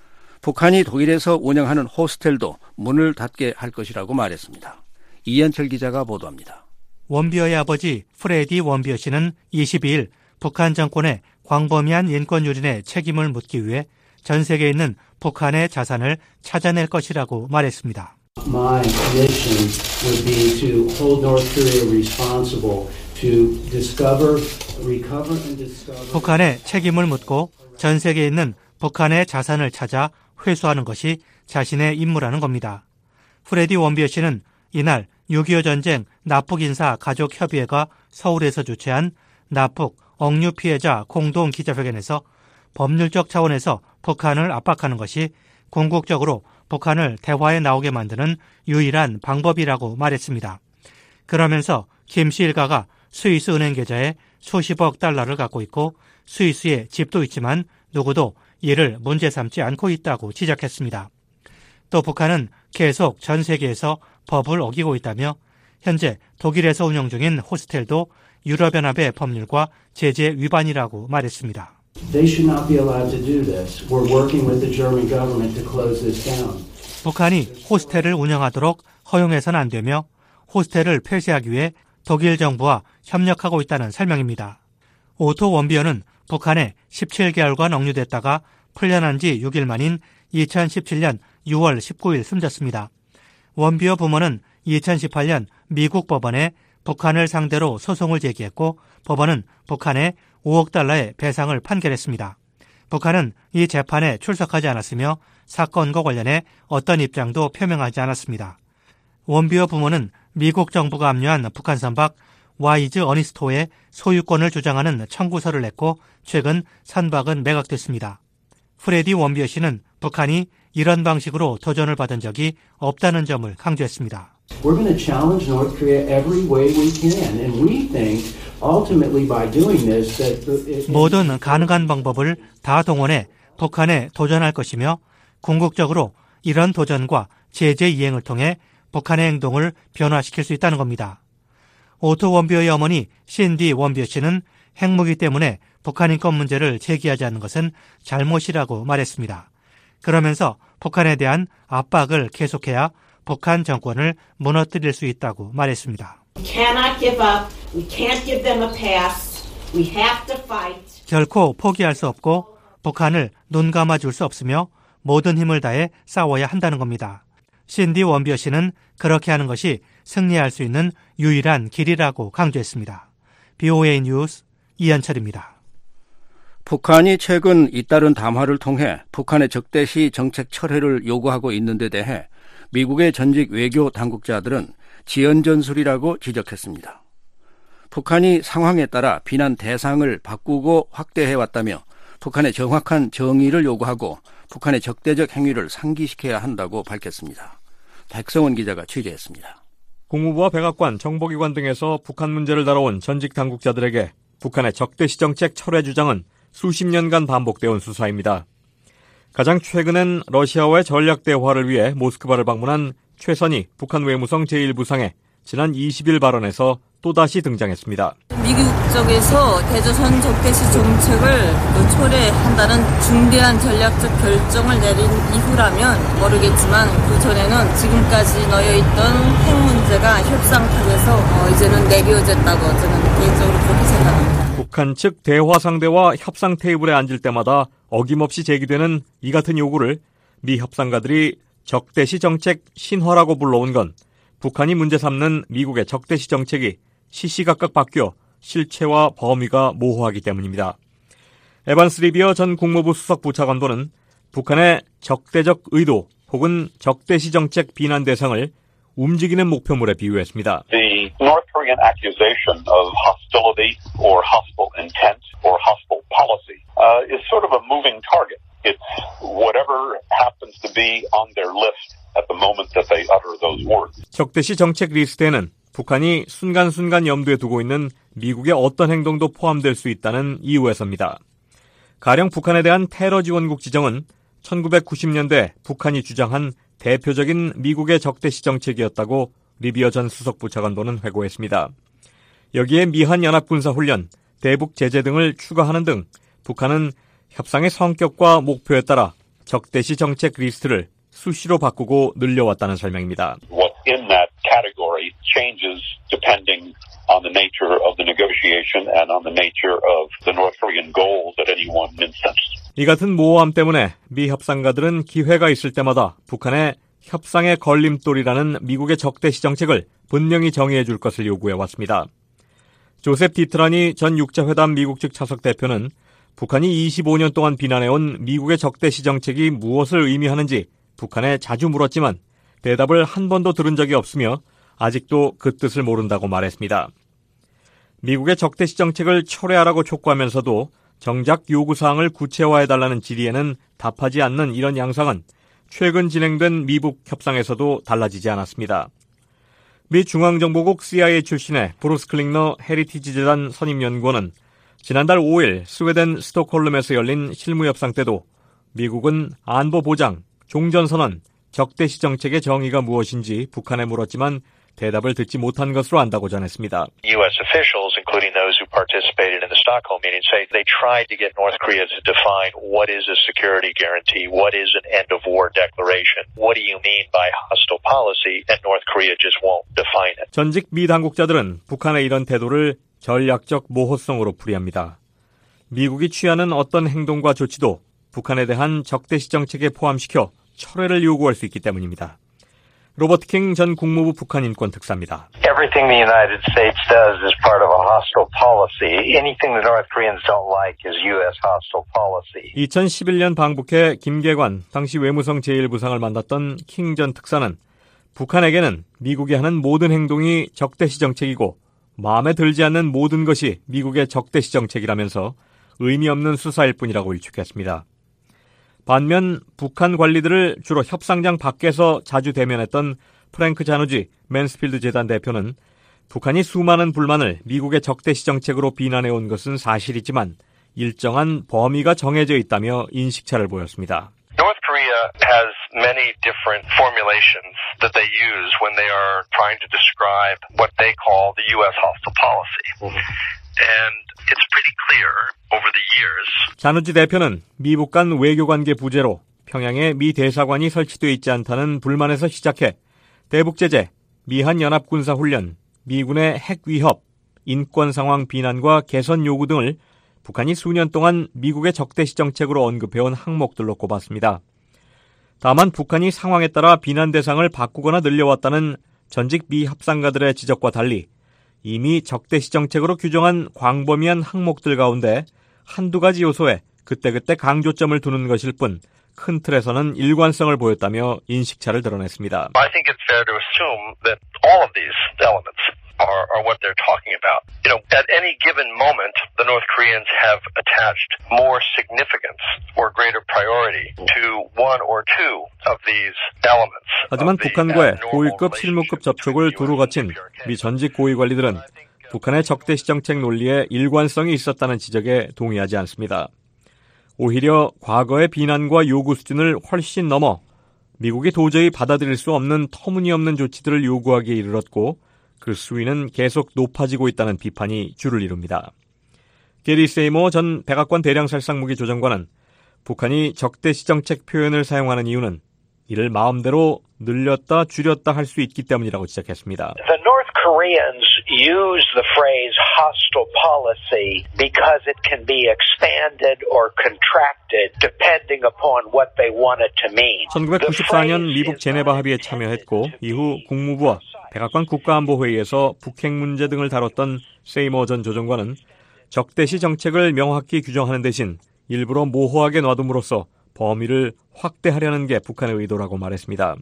북한이 독일에서 운영하는 호스텔도 문을 닫게 할 것이라고 말했습니다. 이현철 기자가 보도합니다. 원비어의 아버지 프레디 원비어 씨는 22일 북한 정권의 광범위한 인권 유린에 책임을 묻기 위해 전 세계에 있는 북한의 자산을 찾아낼 것이라고 말했습니다. My mission would be to hold North Korea responsible to discover, recover and discover. 북한의 책임을 묻고 전 세계에 있는 북한의 자산을 찾아 회수하는 것이 자신의 임무라는 겁니다. 프레디 원비어 씨는 이날 6.25 전쟁 납북인사 가족협의회가 서울에서 주최한 납북 억류 피해자 공동 기자회견에서 법률적 차원에서 북한을 압박하는 것이 궁극적으로 북한을 대화에 나오게 만드는 유일한 방법이라고 말했습니다. 그러면서 김 씨 일가가 스위스 은행 계좌에 수십억 달러를 갖고 있고 스위스에 집도 있지만 누구도 이를 문제 삼지 않고 있다고 지적했습니다. 또 북한은 계속 전 세계에서 법을 어기고 있다며 현재 독일에서 운영 중인 호스텔도 유럽연합의 법률과 제재 위반이라고 말했습니다. They should not be allowed to do this. We're working with the German government to close this down. 북한이 호스텔을 운영하도록 허용해서는 안 되며 호스텔을 폐쇄하기 위해 독일 정부와 협력하고 있다는 설명입니다. 오토 원비어는 북한에 17개월간 억류됐다가 풀려난 지 6일 만인 2017년 6월 19일 숨졌습니다. 원비어 부모는 2018년 미국 법원에 북한을 상대로 소송을 제기했고 법원은 북한에 5억 달러의 배상을 판결했습니다. 북한은 이 재판에 출석하지 않았으며 사건과 관련해 어떤 입장도 표명하지 않았습니다. 원비어 부모는 미국 정부가 압류한 북한 선박 와이즈 어니스토의 소유권을 주장하는 청구서를 냈고 최근 선박은 매각됐습니다. 프레디 원비어 씨는 북한이 이런 방식으로 도전을 받은 적이 없다는 점을 강조했습니다. We're going to challenge North Korea every way we can, and we think ultimately by doing this that 모든 가능한 방법을 다 동원해 북한에 도전할 것이며 궁극적으로 이런 도전과 제재 이행을 통해 북한의 행동을 변화시킬 수 있다는 겁니다. 오토 원비어의 어머니 신디 원비어 씨는 핵무기 때문에 북한 인권 문제를 제기하지 않는 것은 잘못이라고 말했습니다. 그러면서 북한에 대한 압박을 계속해야 북한 정권을 무너뜨릴 수 있다고 말했습니다. Cannot give up. We can't give them a pass. We have to fight. 결코 포기할 수 없고 북한을 눈 감아줄 수 없으며 모든 힘을 다해 싸워야 한다는 겁니다. 신디 원비어 씨는 그렇게 하는 것이 승리할 수 있는 유일한 길이라고 강조했습니다. BOA 뉴스 이현철입니다. 북한이 최근 잇따른 담화를 통해 북한의 적대시 정책 철회를 요구하고 있는 데 대해 미국의 전직 외교 당국자들은 지연전술이라고 지적했습니다. 북한이 상황에 따라 비난 대상을 바꾸고 확대해왔다며 북한의 정확한 정의를 요구하고 북한의 적대적 행위를 상기시켜야 한다고 밝혔습니다. 백성원 기자가 취재했습니다. 국무부와 백악관, 정보기관 등에서 북한 문제를 다뤄온 전직 당국자들에게 북한의 적대시 정책 철회 주장은 수십 년간 반복되어 온 수사입니다. 가장 최근엔 러시아와의 전략 대화를 위해 모스크바를 방문한 최선희 북한 외무성 제1부상에 지난 20일 발언에서 또다시 등장했습니다. 미국 쪽에서 대조선 적대시 정책을 철회한다는 중대한 전략적 결정을 내린 이후라면 모르겠지만 그 전에는 지금까지 놓여있던 핵 문제가 협상탑에서 이제는 내려졌다고 저는 개인적으로 그렇게 생각합니다. 북한 측 대화 상대와 협상 테이블에 앉을 때마다 어김없이 제기되는 이 같은 요구를 미 협상가들이 적대시 정책 신화라고 불러온 건 북한이 문제 삼는 미국의 적대시 정책이 시시각각 바뀌어 실체와 범위가 모호하기 때문입니다. 에반스 리비어 전 국무부 수석 부차관보는 북한의 적대적 의도 혹은 적대시 정책 비난 대상을 움직이는 목표물에 비유했습니다. The North Korean accusation of hostility or hostile intent or hostile policy is sort of a moving target. It's whatever happens to be on their list at the moment that they utter those words. 적대시 정책 리스트에는 북한이 순간순간 염두에 두고 있는 미국의 어떤 행동도 포함될 수 있다는 이유에서입니다. 가령 북한에 대한 테러 지원국 지정은 1990년대 북한이 주장한 대표적인 미국의 적대시 정책이었다고 리비어 전 수석부차관보는 회고했습니다. 여기에 미한 연합군사훈련, 대북 제재 등을 추가하는 등 북한은 협상의 성격과 목표에 따라 적대시 정책 리스트를 수시로 바꾸고 늘려왔다는 설명입니다. What's in that category changes depending on the nature of the negotiation and on the nature of the North Korean goals at any one instance. 이 같은 모호함 때문에 미 협상가들은 기회가 있을 때마다 북한의 협상의 걸림돌이라는 미국의 적대시 정책을 분명히 정의해 줄 것을 요구해 왔습니다. 조셉 디트라니 전 육자회담 미국 측 차석 대표는 북한이 25년 동안 비난해온 미국의 적대시 정책이 무엇을 의미하는지 북한에 자주 물었지만 대답을 한 번도 들은 적이 없으며 아직도 그 뜻을 모른다고 말했습니다. 미국의 적대시 정책을 철회하라고 촉구하면서도 정작 요구사항을 구체화해달라는 질의에는 답하지 않는 이런 양상은 최근 진행된 미북 협상에서도 달라지지 않았습니다. 미 중앙정보국 CIA 출신의 브루스 클링너 헤리티지 재단 선임연구원은 지난달 5일 스웨덴 스톡홀름에서 열린 실무협상 때도 미국은 안보 보장, 종전선언, 적대시 정책의 정의가 무엇인지 북한에 물었지만 대답을 듣지 못한 것으로 안다고 전했습니다. U.S. officials, including those who participated in the Stockholm meeting, say they tried to get North Korea to define what is a security guarantee, what is an end-of-war declaration, what do you mean by hostile policy, and North Korea just won't define it. 전직 미 당국자들은 북한의 이런 태도를 전략적 모호성으로 풀이합니다. 미국이 취하는 어떤 행동과 조치도 북한에 대한 적대시 정책에 포함시켜 철회를 요구할 수 있기 때문입니다. 로버트 킹 전 국무부 북한 인권 특사입니다. Everything the United States does is part of a hostile policy. Anything the North Koreans don't like is U.S. hostile policy. 2011년 방북해 김계관 당시 외무성 제1부상을 만났던 킹 전 특사는 북한에게는 미국이 하는 모든 행동이 적대시 정책이고 마음에 들지 않는 모든 것이 미국의 적대시 정책이라면서 의미 없는 수사일 뿐이라고 일축했습니다. 반면 북한 관리들을 주로 협상장 밖에서 자주 대면했던 프랭크 자누지 맨스필드 재단 대표는 북한이 수많은 불만을 미국의 적대시 정책으로 비난해온 것은 사실이지만 일정한 범위가 정해져 있다며 인식차를 보였습니다. North Korea has many different formulations that they use when they are trying to describe what they call the U.S. hostile policy. And it's pretty clear over the years. 자누지 대표는 미북 간 외교관계 부재로 평양에 미 대사관이 설치되어 있지 않다는 불만에서 시작해 대북제재, 미한 연합군사훈련, 미군의 핵 위협, 인권 상황 비난과 개선 요구 등을 북한이 수년 동안 미국의 적대시 정책으로 언급해온 항목들로 꼽았습니다. 다만 북한이 상황에 따라 비난 대상을 바꾸거나 늘려왔다는 전직 미 협상가들의 지적과 달리 이미 적대시 정책으로 규정한 광범위한 항목들 가운데 한두 가지 요소에 그때그때 강조점을 두는 것일 뿐 큰 틀에서는 일관성을 보였다며 인식차를 드러냈습니다. I think it's fair to assume that all of these elements are what they're talking about. You know, at any given moment, the North Koreans have attached more significance or greater priority to one or two of these elements. 하지만 북한과의 고위급 실무급 접촉을 두루 거친 미 전직 고위 관리들은 북한의 적대시 정책 논리에 일관성이 있었다는 지적에 동의하지 않습니다. 오히려 과거의 비난과 요구 수준을 훨씬 넘어 미국이 도저히 받아들일 수 없는 터무니없는 조치들을 요구하기에 이르렀고 그 수위는 계속 높아지고 있다는 비판이 주를 이룹니다. 게리 세이모 전 백악관 대량살상무기 조정관은 북한이 적대시 정책 표현을 사용하는 이유는 이를 마음대로 늘렸다 줄였다 할 수 있기 때문이라고 지적했습니다. The North Koreans use the phrase hostile policy because it can be expanded or contracted depending upon what they want it to mean. 1994년 미국 제네바 합의에 참여했고 이후 국무부와 백악관 국가안보회의에서 북핵 문제 등을 다뤘던 세이머 전 조정관은 적대시 정책을 명확히 규정하는 대신 일부러 모호하게 놔둠으로써 범위를 확대하려는 게 북한의 의도라고 말했습니다.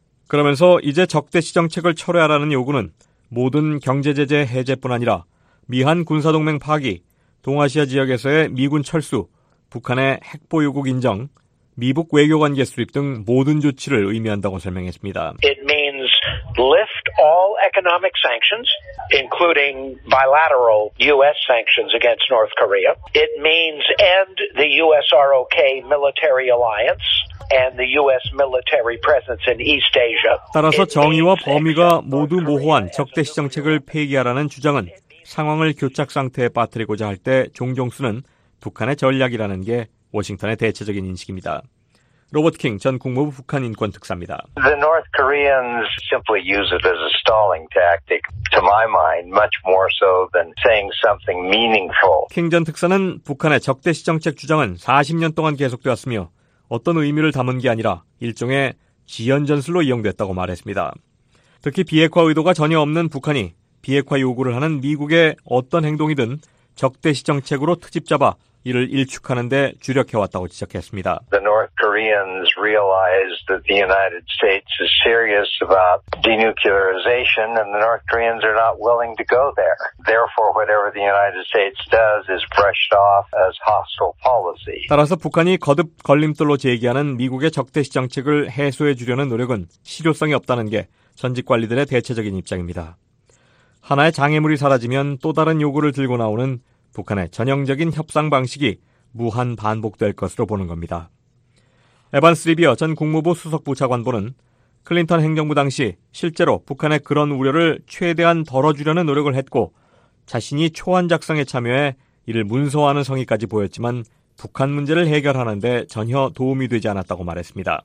그러면서 이제 적대시 정책을 철회하라는 요구는 모든 경제제재 해제뿐 아니라 미한 군사동맹 파기, 동아시아 지역에서의 미군 철수, 북한의 핵보유국 인정, 미북 외교관계 수립 등 모든 조치를 의미한다고 설명했습니다. It means lift all economic sanctions, including bilateral U.S. sanctions against North Korea. It means end the USROK military alliance and the U.S. military presence in East Asia. 따라서 정의와 범위가 모두 모호한 적대시 정책을 폐기하라는 주장은 상황을 교착 상태에 빠뜨리고자 할 때 종종 쓰는 북한의 전략이라는 게 워싱턴의 대체적인 인식입니다. 로버트 킹 전 국무부 북한 인권 특사입니다. The North Koreans simply use it as a stalling tactic, to my mind, much more so than saying something meaningful. 킹 전 특사는 북한의 적대시 정책 주장은 40년 동안 계속되었으며 어떤 의미를 담은 게 아니라 일종의 지연전술로 이용됐다고 말했습니다. 특히 비핵화 의도가 전혀 없는 북한이 비핵화 요구를 하는 미국의 어떤 행동이든 적대시 정책으로 트집 잡아 이를 일축하는 데 주력해왔다고 지적했습니다. The North Koreans realize that the United States is serious about denuclearization and the North Koreans are not willing to go there. Therefore, whatever the United States does is brushed off as hostile policy. 따라서 북한이 거듭 걸림돌로 제기하는 미국의 적대시 정책을 해소해 주려는 노력은 실효성이 없다는 게 전직 관리들의 대체적인 입장입니다. 하나의 장애물이 사라지면 또 다른 요구를 들고 나오는 북한의 전형적인 협상 방식이 무한 반복될 것으로 보는 겁니다. 에반스 리비어 전 국무부 수석부 차관보는 클린턴 행정부 당시 실제로 북한의 그런 우려를 최대한 덜어주려는 노력을 했고 자신이 초안 작성에 참여해 이를 문서화하는 성의까지 보였지만 북한 문제를 해결하는 데 전혀 도움이 되지 않았다고 말했습니다.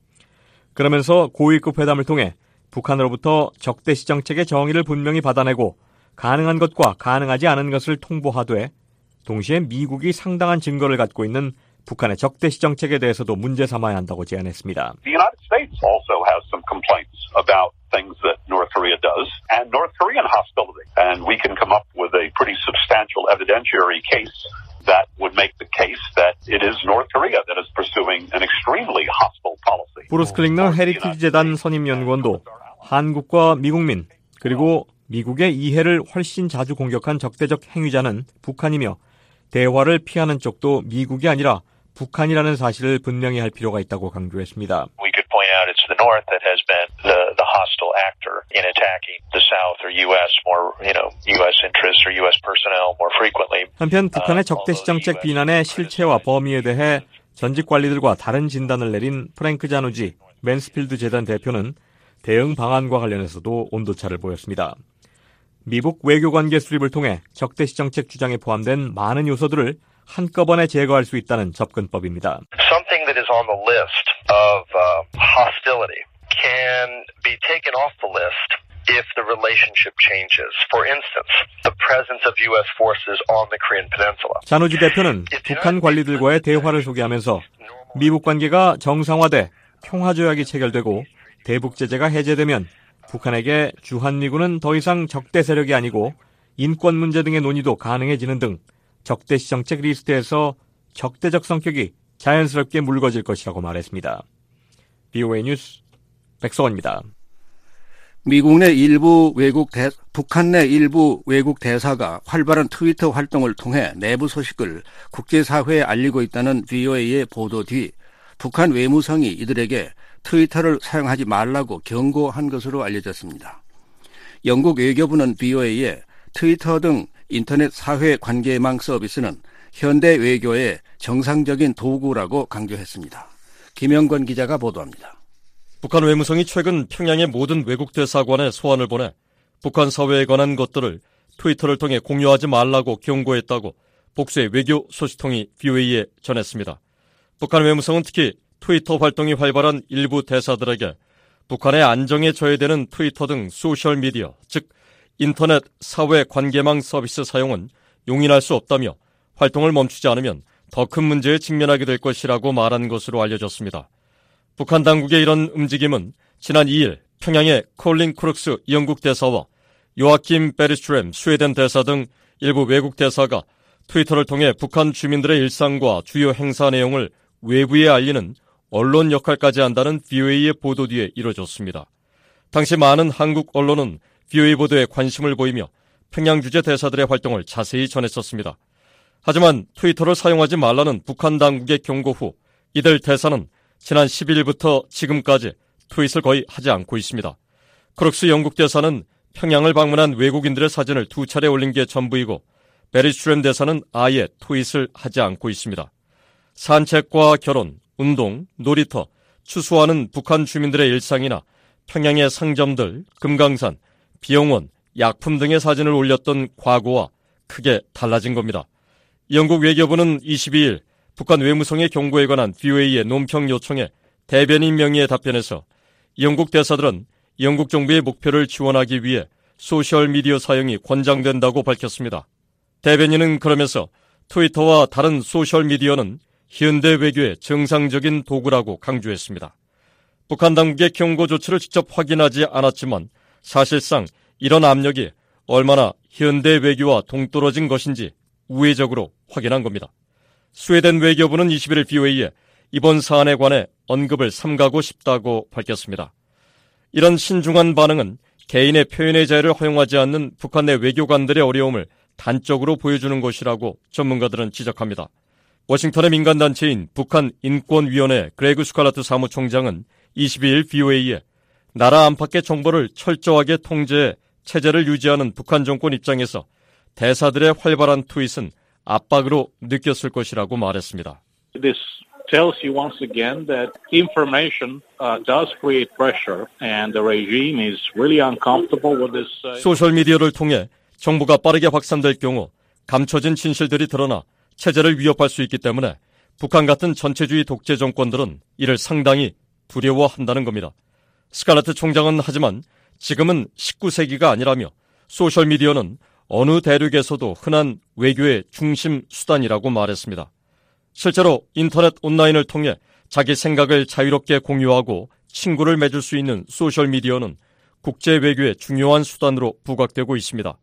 그러면서 고위급 회담을 통해 북한으로부터 적대시 정책의 정의를 분명히 받아내고 가능한 것과 가능하지 않은 것을 통보하되 동시에 미국이 상당한 증거를 갖고 있는 북한의 적대시 정책에 대해서도 문제 삼아야 한다고 제안했습니다. The United States also has some complaints about things that North Korea does and North Korean hostility. And we can come up with a pretty substantial evidentiary case that would make the case that it is North Korea that is pursuing an extremely hostile policy. 브루스 클링너 헤리티지 재단 선임 연구원도 한국과 미국민 그리고 미국의 이해를 훨씬 자주 공격한 적대적 행위자는 북한이며 대화를 피하는 쪽도 미국이 아니라 북한이라는 사실을 분명히 할 필요가 있다고 강조했습니다. We could point out it's the North that has been the hostile actor in attacking the South or U.S. more, U.S. interests or U.S. personnel more frequently. 한편 북한의 적대시 정책 비난의 실체와 범위에 대해 전직 관리들과 다른 진단을 내린 프랭크 자누지 맨스필드 재단 대표는 대응 방안과 관련해서도 온도차를 보였습니다. 미국 외교관계 수립을 통해 적대시 정책 주장에 포함된 많은 요소들을 한꺼번에 제거할 수 있다는 접근법입니다. Something that is on the list of hostility can be taken off the list if the relationship changes. For instance, the presence of U.S. forces on the Korean Peninsula. 자누지 대표는 북한 관리들과의 대화를 소개하면서 미국 관계가 정상화돼 평화조약이 체결되고 대북 제재가 해제되면 북한에게 주한미군은 더 이상 적대 세력이 아니고 인권 문제 등의 논의도 가능해지는 등 적대시 정책 리스트에서 적대적 성격이 자연스럽게 물거질 것이라고 말했습니다. BOA 뉴스 백성원입니다. 북한 내 일부 외국 대사가 활발한 트위터 활동을 통해 내부 소식을 국제사회에 알리고 있다는 VOA의 보도 뒤 북한 외무성이 이들에게 트위터를 사용하지 말라고 경고한 것으로 알려졌습니다. 영국 외교부는 VOA에 트위터 등 인터넷 사회 관계망 서비스는 현대 외교의 정상적인 도구라고 강조했습니다. 김영권 기자가 보도합니다. 북한 외무성이 최근 평양의 모든 외국 대사관에 소환을 보내 북한 사회에 관한 것들을 트위터를 통해 공유하지 말라고 경고했다고 복수의 외교 소식통이 VOA에 전했습니다. 북한 외무성은 특히 트위터 활동이 활발한 일부 대사들에게 북한의 안정에 저해되는 트위터 등 소셜미디어, 즉 인터넷 사회 관계망 서비스 사용은 용인할 수 없다며 활동을 멈추지 않으면 더 큰 문제에 직면하게 될 것이라고 말한 것으로 알려졌습니다. 북한 당국의 이런 움직임은 지난 2일 평양의 콜린 크룩스 영국 대사와 요아킴 베리스트렘 스웨덴 대사 등 일부 외국 대사가 트위터를 통해 북한 주민들의 일상과 주요 행사 내용을 외부에 알리는 언론 역할까지 한다는 VOA의 보도 뒤에 이뤄졌습니다. 당시 많은 한국 언론은 VOA 보도에 관심을 보이며 평양 주재 대사들의 활동을 자세히 전했었습니다. 하지만 트위터를 사용하지 말라는 북한 당국의 경고 후 이들 대사는 지난 10일부터 지금까지 트윗을 거의 하지 않고 있습니다. 크룩스 영국 대사는 평양을 방문한 외국인들의 사진을 2차례 올린 게 전부이고 베리스트렘 대사는 아예 트윗을 하지 않고 있습니다. 산책과 결혼, 운동, 놀이터, 추수하는 북한 주민들의 일상이나 평양의 상점들, 금강산, 비영원, 약품 등의 사진을 올렸던 과거와 크게 달라진 겁니다. 영국 외교부는 22일 북한 외무성의 경고에 관한 VOA의 논평 요청에 대변인 명의의 답변에서 영국 대사들은 영국 정부의 목표를 지원하기 위해 소셜미디어 사용이 권장된다고 밝혔습니다. 대변인은 그러면서 트위터와 다른 소셜미디어는 현대 외교의 정상적인 도구라고 강조했습니다. 북한 당국의 경고 조치를 직접 확인하지 않았지만 사실상 이런 압력이 얼마나 현대 외교와 동떨어진 것인지 우회적으로 확인한 겁니다. 스웨덴 외교부는 21일 VOA에 이번 사안에 관해 언급을 삼가고 싶다고 밝혔습니다. 이런 신중한 반응은 개인의 표현의 자유를 허용하지 않는 북한 내 외교관들의 어려움을 단적으로 보여주는 것이라고 전문가들은 지적합니다. 워싱턴의 민간단체인 북한인권위원회 그레그 스칼라트 사무총장은 22일 VOA에 나라 안팎의 정보를 철저하게 통제해 체제를 유지하는 북한 정권 입장에서 대사들의 활발한 트윗은 압박으로 느꼈을 것이라고 말했습니다. This tells you once again that information does create pressure, and the regime is really uncomfortable with this. 소셜미디어를 통해 정보가 빠르게 확산될 경우 감춰진 진실들이 드러나 체제를 위협할 수 있기 때문에 북한 같은 전체주의 독재 정권들은 이를 상당히 두려워한다는 겁니다. 스칼레트 총장은 하지만 지금은 19세기가 아니라며 소셜미디어는 어느 대륙에서도 흔한 외교의 중심 수단이라고 말했습니다. 실제로 인터넷 온라인을 통해 자기 생각을 자유롭게 공유하고 친구를 맺을 수 있는 소셜미디어는 국제 외교의 중요한 수단으로 부각되고 있습니다.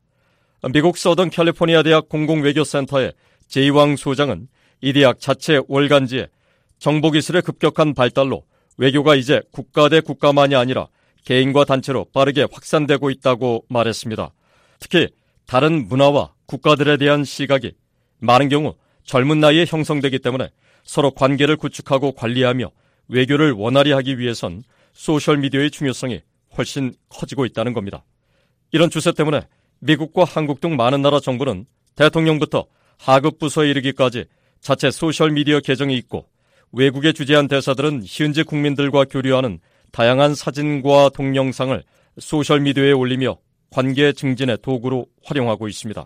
미국 서던 캘리포니아 대학 공공외교센터의 제이왕 소장은 이 대학 자체 월간지에 정보기술의 급격한 발달로 외교가 이제 국가 대 국가만이 아니라 개인과 단체로 빠르게 확산되고 있다고 말했습니다. 특히 다른 문화와 국가들에 대한 시각이 많은 경우 젊은 나이에 형성되기 때문에 서로 관계를 구축하고 관리하며 외교를 원활히 하기 위해선 소셜미디어의 중요성이 훨씬 커지고 있다는 겁니다. 이런 추세 때문에 미국과 한국 등 많은 나라 정부는 대통령부터 하급 부서에 이르기까지 자체 소셜미디어 계정이 있고 외국에 주재한 대사들은 현지 국민들과 교류하는 다양한 사진과 동영상을 소셜미디어에 올리며 관계 증진의 도구로 활용하고 있습니다.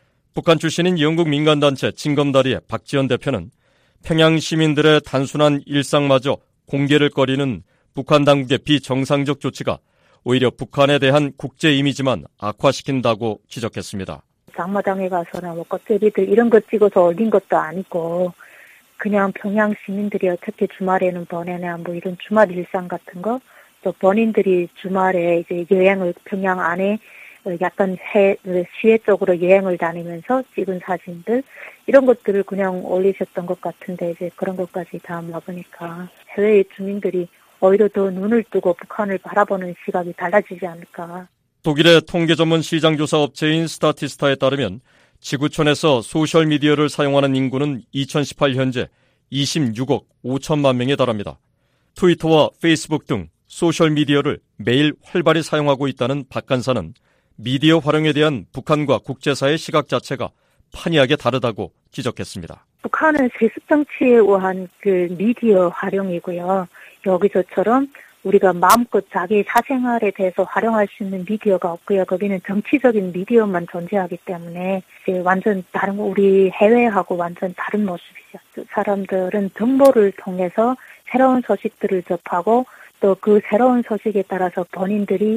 북한 출신인 영국 민간단체 징검다리의 박지원 대표는 평양 시민들의 단순한 일상마저 공개를 꺼리는 북한 당국의 비정상적 조치가 오히려 북한에 대한 국제 이미지만 악화시킨다고 지적했습니다. 장마당에 가서나 뭐 껍데기들 이런 거 찍어서 올린 것도 아니고 그냥 평양 시민들이 어차피 주말에는 번외나 뭐 이런 주말 일상 같은 거, 또 본인들이 주말에 이제 여행을 평양 안에 약간 시외 쪽으로 여행을 다니면서 찍은 사진들 이런 것들을 그냥 올리셨던 것 같은데 이제 그런 것까지 다 와보니까 해외의 주민들이 오히려 더 눈을 뜨고 북한을 바라보는 시각이 달라지지 않을까. 독일의 통계 전문 시장조사 업체인 스타티스타에 따르면 지구촌에서 소셜미디어를 사용하는 인구는 2018 현재 26억 5천만 명에 달합니다. 트위터와 페이스북 등 소셜미디어를 매일 활발히 사용하고 있다는 박 간사는 미디어 활용에 대한 북한과 국제사의 시각 자체가 판이하게 다르다고 지적했습니다. 북한은 세습 정치에 의한 그 미디어 활용이고요. 여기서처럼 우리가 마음껏 자기 사생활에 대해서 활용할 수 있는 미디어가 없고요. 거기는 정치적인 미디어만 존재하기 때문에 이제 완전 다른 우리 해외하고 완전 다른 모습이죠. 사람들은 정보를 통해서 새로운 소식들을 접하고 또 그 새로운 소식에 따라서 본인들이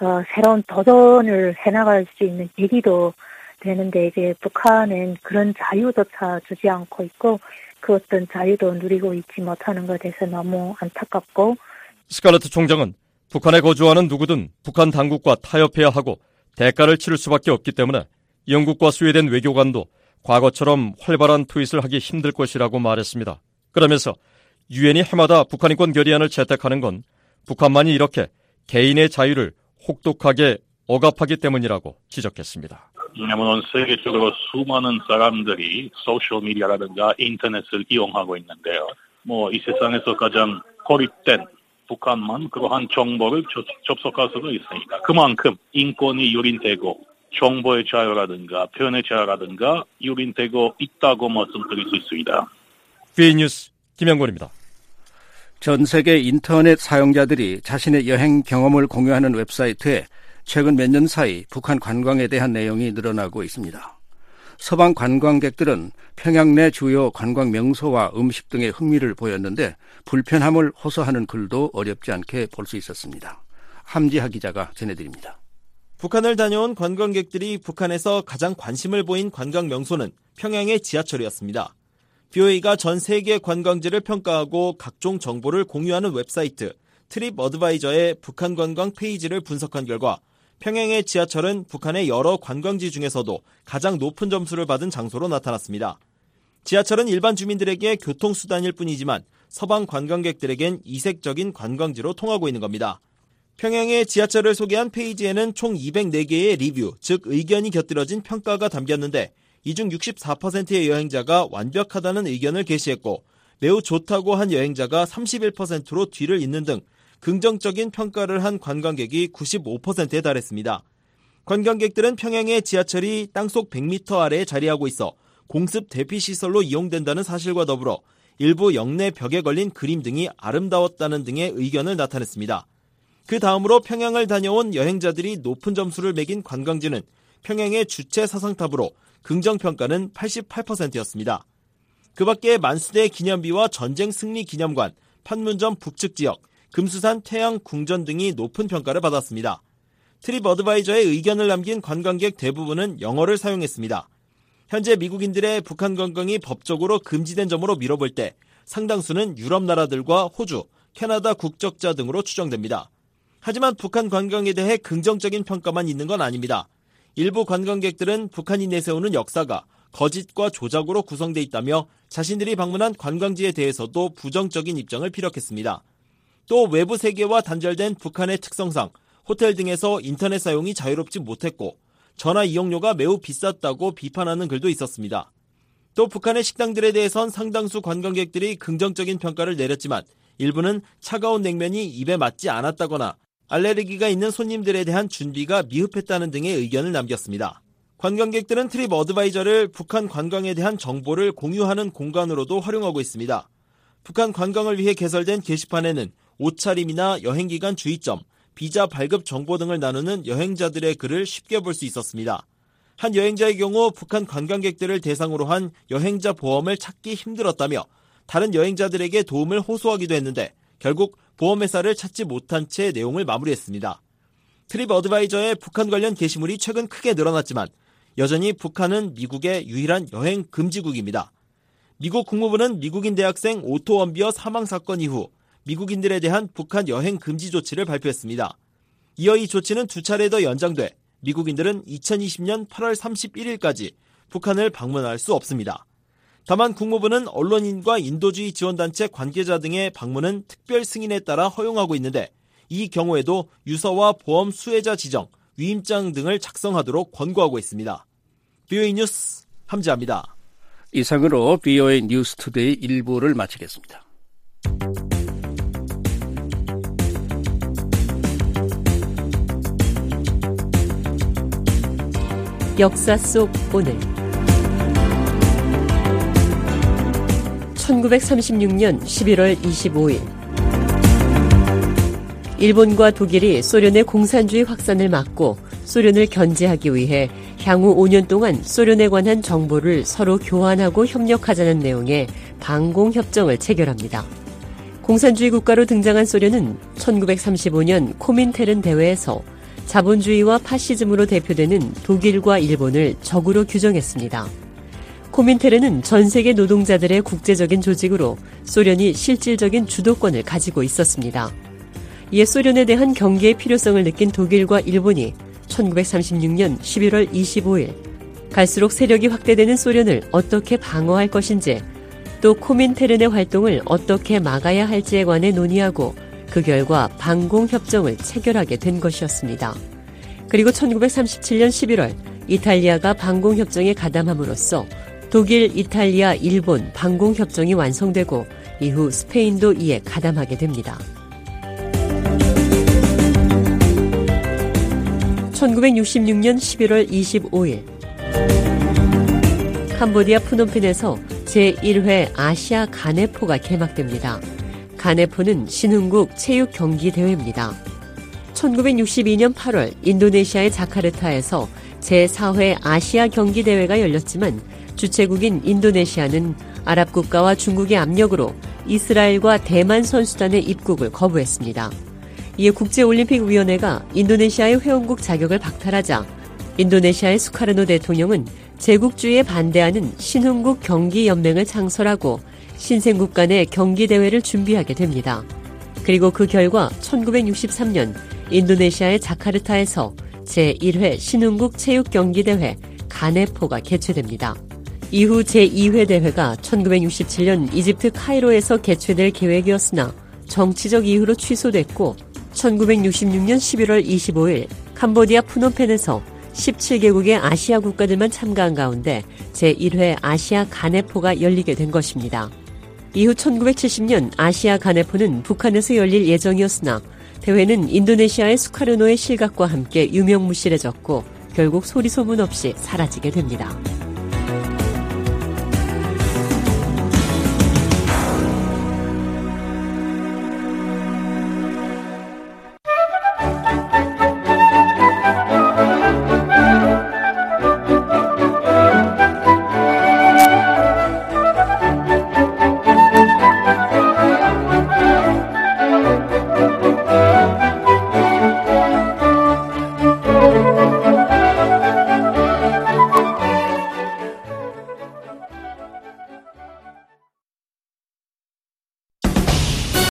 새로운 도전을 해나갈 수 있는 계기도 되는데 이제 북한은 그런 자유조차 주지 않고 있고 그 어떤 자유도 누리고 있지 못하는 것에 대해서 너무 안타깝고 스칼레트 총장은 북한에 거주하는 누구든 북한 당국과 타협해야 하고 대가를 치를 수밖에 없기 때문에 영국과 스웨덴 외교관도 과거처럼 활발한 트윗을 하기 힘들 것이라고 말했습니다. 그러면서 유엔이 해마다 북한 인권 결의안을 채택하는 건 북한만이 이렇게 개인의 자유를 혹독하게 억압하기 때문이라고 지적했습니다. 왜냐하면 세계적으로 수많은 사람들이 소셜미디어라든가 인터넷을 이용하고 있는데요. 이 세상에서 가장 고립된 북한만 그러한 정보를 접속할 수도 있으니까 그만큼 인권이 유린되고 정보의 자유라든가 표현의 자유라든가 유린되고 있다고 말씀드릴 수 있습니다. VN뉴스 김영곤입니다. 전 세계 인터넷 사용자들이 자신의 여행 경험을 공유하는 웹사이트에 최근 몇 년 사이 북한 관광에 대한 내용이 늘어나고 있습니다. 서방 관광객들은 평양 내 주요 관광 명소와 음식 등에 흥미를 보였는데 불편함을 호소하는 글도 어렵지 않게 볼 수 있었습니다. 함지하 기자가 전해드립니다. 북한을 다녀온 관광객들이 북한에서 가장 관심을 보인 관광 명소는 평양의 지하철이었습니다. BOA가 전 세계 관광지를 평가하고 각종 정보를 공유하는 웹사이트 트립 어드바이저의 북한 관광 페이지를 분석한 결과 평양의 지하철은 북한의 여러 관광지 중에서도 가장 높은 점수를 받은 장소로 나타났습니다. 지하철은 일반 주민들에게 교통수단일 뿐이지만 서방 관광객들에겐 이색적인 관광지로 통하고 있는 겁니다. 평양의 지하철을 소개한 페이지에는 총 204개의 리뷰, 즉 의견이 곁들여진 평가가 담겼는데 이 중 64%의 여행자가 완벽하다는 의견을 게시했고 매우 좋다고 한 여행자가 31%로 뒤를 잇는 등 긍정적인 평가를 한 관광객이 95%에 달했습니다. 관광객들은 평양의 지하철이 땅속 100m 아래에 자리하고 있어 공습 대피시설로 이용된다는 사실과 더불어 일부 영내 벽에 걸린 그림 등이 아름다웠다는 등의 의견을 나타냈습니다. 그 다음으로 평양을 다녀온 여행자들이 높은 점수를 매긴 관광지는 평양의 주체 사상탑으로 긍정평가는 88%였습니다. 그 밖에 만수대 기념비와 전쟁 승리 기념관, 판문점 북측 지역, 금수산 태양 궁전 등이 높은 평가를 받았습니다. 트립 어드바이저의 의견을 남긴 관광객 대부분은 영어를 사용했습니다. 현재 미국인들의 북한 관광이 법적으로 금지된 점으로 미뤄볼 때 상당수는 유럽 나라들과 호주, 캐나다 국적자 등으로 추정됩니다. 하지만 북한 관광에 대해 긍정적인 평가만 있는 건 아닙니다. 일부 관광객들은 북한이 내세우는 역사가 거짓과 조작으로 구성돼 있다며 자신들이 방문한 관광지에 대해서도 부정적인 입장을 피력했습니다. 또 외부 세계와 단절된 북한의 특성상 호텔 등에서 인터넷 사용이 자유롭지 못했고 전화 이용료가 매우 비쌌다고 비판하는 글도 있었습니다. 또 북한의 식당들에 대해선 상당수 관광객들이 긍정적인 평가를 내렸지만 일부는 차가운 냉면이 입에 맞지 않았다거나 알레르기가 있는 손님들에 대한 준비가 미흡했다는 등의 의견을 남겼습니다. 관광객들은 트립 어드바이저를 북한 관광에 대한 정보를 공유하는 공간으로도 활용하고 있습니다. 북한 관광을 위해 개설된 게시판에는 옷차림이나 여행기간 주의점, 비자 발급 정보 등을 나누는 여행자들의 글을 쉽게 볼 수 있었습니다. 한 여행자의 경우 북한 관광객들을 대상으로 한 여행자 보험을 찾기 힘들었다며 다른 여행자들에게 도움을 호소하기도 했는데 결국 보험회사를 찾지 못한 채 내용을 마무리했습니다. 트립 어드바이저의 북한 관련 게시물이 최근 크게 늘어났지만 여전히 북한은 미국의 유일한 여행 금지국입니다. 미국 국무부는 미국인 대학생 오토 원비어 사망 사건 이후 미국인들에 대한 북한 여행 금지 조치를 발표했습니다. 이어 이 조치는 두 차례 더 연장돼 미국인들은 2020년 8월 31일까지 북한을 방문할 수 없습니다. 다만 국무부는 언론인과 인도주의 지원단체 관계자 등의 방문은 특별 승인에 따라 허용하고 있는데 이 경우에도 유서와 보험 수혜자 지정, 위임장 등을 작성하도록 권고하고 있습니다. BOA 뉴스 함지아입니다. 이상으로 BOA 뉴스 투데이 1부를 마치겠습니다. 역사 속 오늘 1936년 11월 25일 일본과 독일이 소련의 공산주의 확산을 막고 소련을 견제하기 위해 향후 5년 동안 소련에 관한 정보를 서로 교환하고 협력하자는 내용의 방공협정을 체결합니다. 공산주의 국가로 등장한 소련은 1935년 코민테른 대회에서 자본주의와 파시즘으로 대표되는 독일과 일본을 적으로 규정했습니다. 코민테른은 전 세계 노동자들의 국제적인 조직으로 소련이 실질적인 주도권을 가지고 있었습니다. 이에 소련에 대한 경계의 필요성을 느낀 독일과 일본이 1936년 11월 25일 갈수록 세력이 확대되는 소련을 어떻게 방어할 것인지 또 코민테른의 활동을 어떻게 막아야 할지에 관해 논의하고 그 결과 방공협정을 체결하게 된 것이었습니다. 그리고 1937년 11월 이탈리아가 방공협정에 가담함으로써 독일, 이탈리아, 일본 방공협정이 완성되고 이후 스페인도 이에 가담하게 됩니다. 1966년 11월 25일 캄보디아 푸놈펜에서 제1회 아시아 가네포가 개막됩니다. 가네포는 신흥국 체육 경기 대회입니다. 1962년 8월 인도네시아의 자카르타에서 제4회 아시아 경기 대회가 열렸지만 주최국인 인도네시아는 아랍 국가와 중국의 압력으로 이스라엘과 대만 선수단의 입국을 거부했습니다. 이에 국제올림픽위원회가 인도네시아의 회원국 자격을 박탈하자 인도네시아의 수카르노 대통령은 제국주의에 반대하는 신흥국 경기연맹을 창설하고 신생국 간의 경기대회를 준비하게 됩니다. 그리고 그 결과 1963년 인도네시아의 자카르타에서 제1회 신흥국 체육경기대회 가네포가 개최됩니다. 이후 제2회 대회가 1967년 이집트 카이로에서 개최될 계획이었으나 정치적 이유로 취소됐고 1966년 11월 25일 캄보디아 푸놈펜에서 17개국의 아시아 국가들만 참가한 가운데 제1회 아시아 가네포가 열리게 된 것입니다. 이후 1970년 아시아 가네포는 북한에서 열릴 예정이었으나 대회는 인도네시아의 수카르노의 실각과 함께 유명무실해졌고 결국 소리 소문 없이 사라지게 됩니다.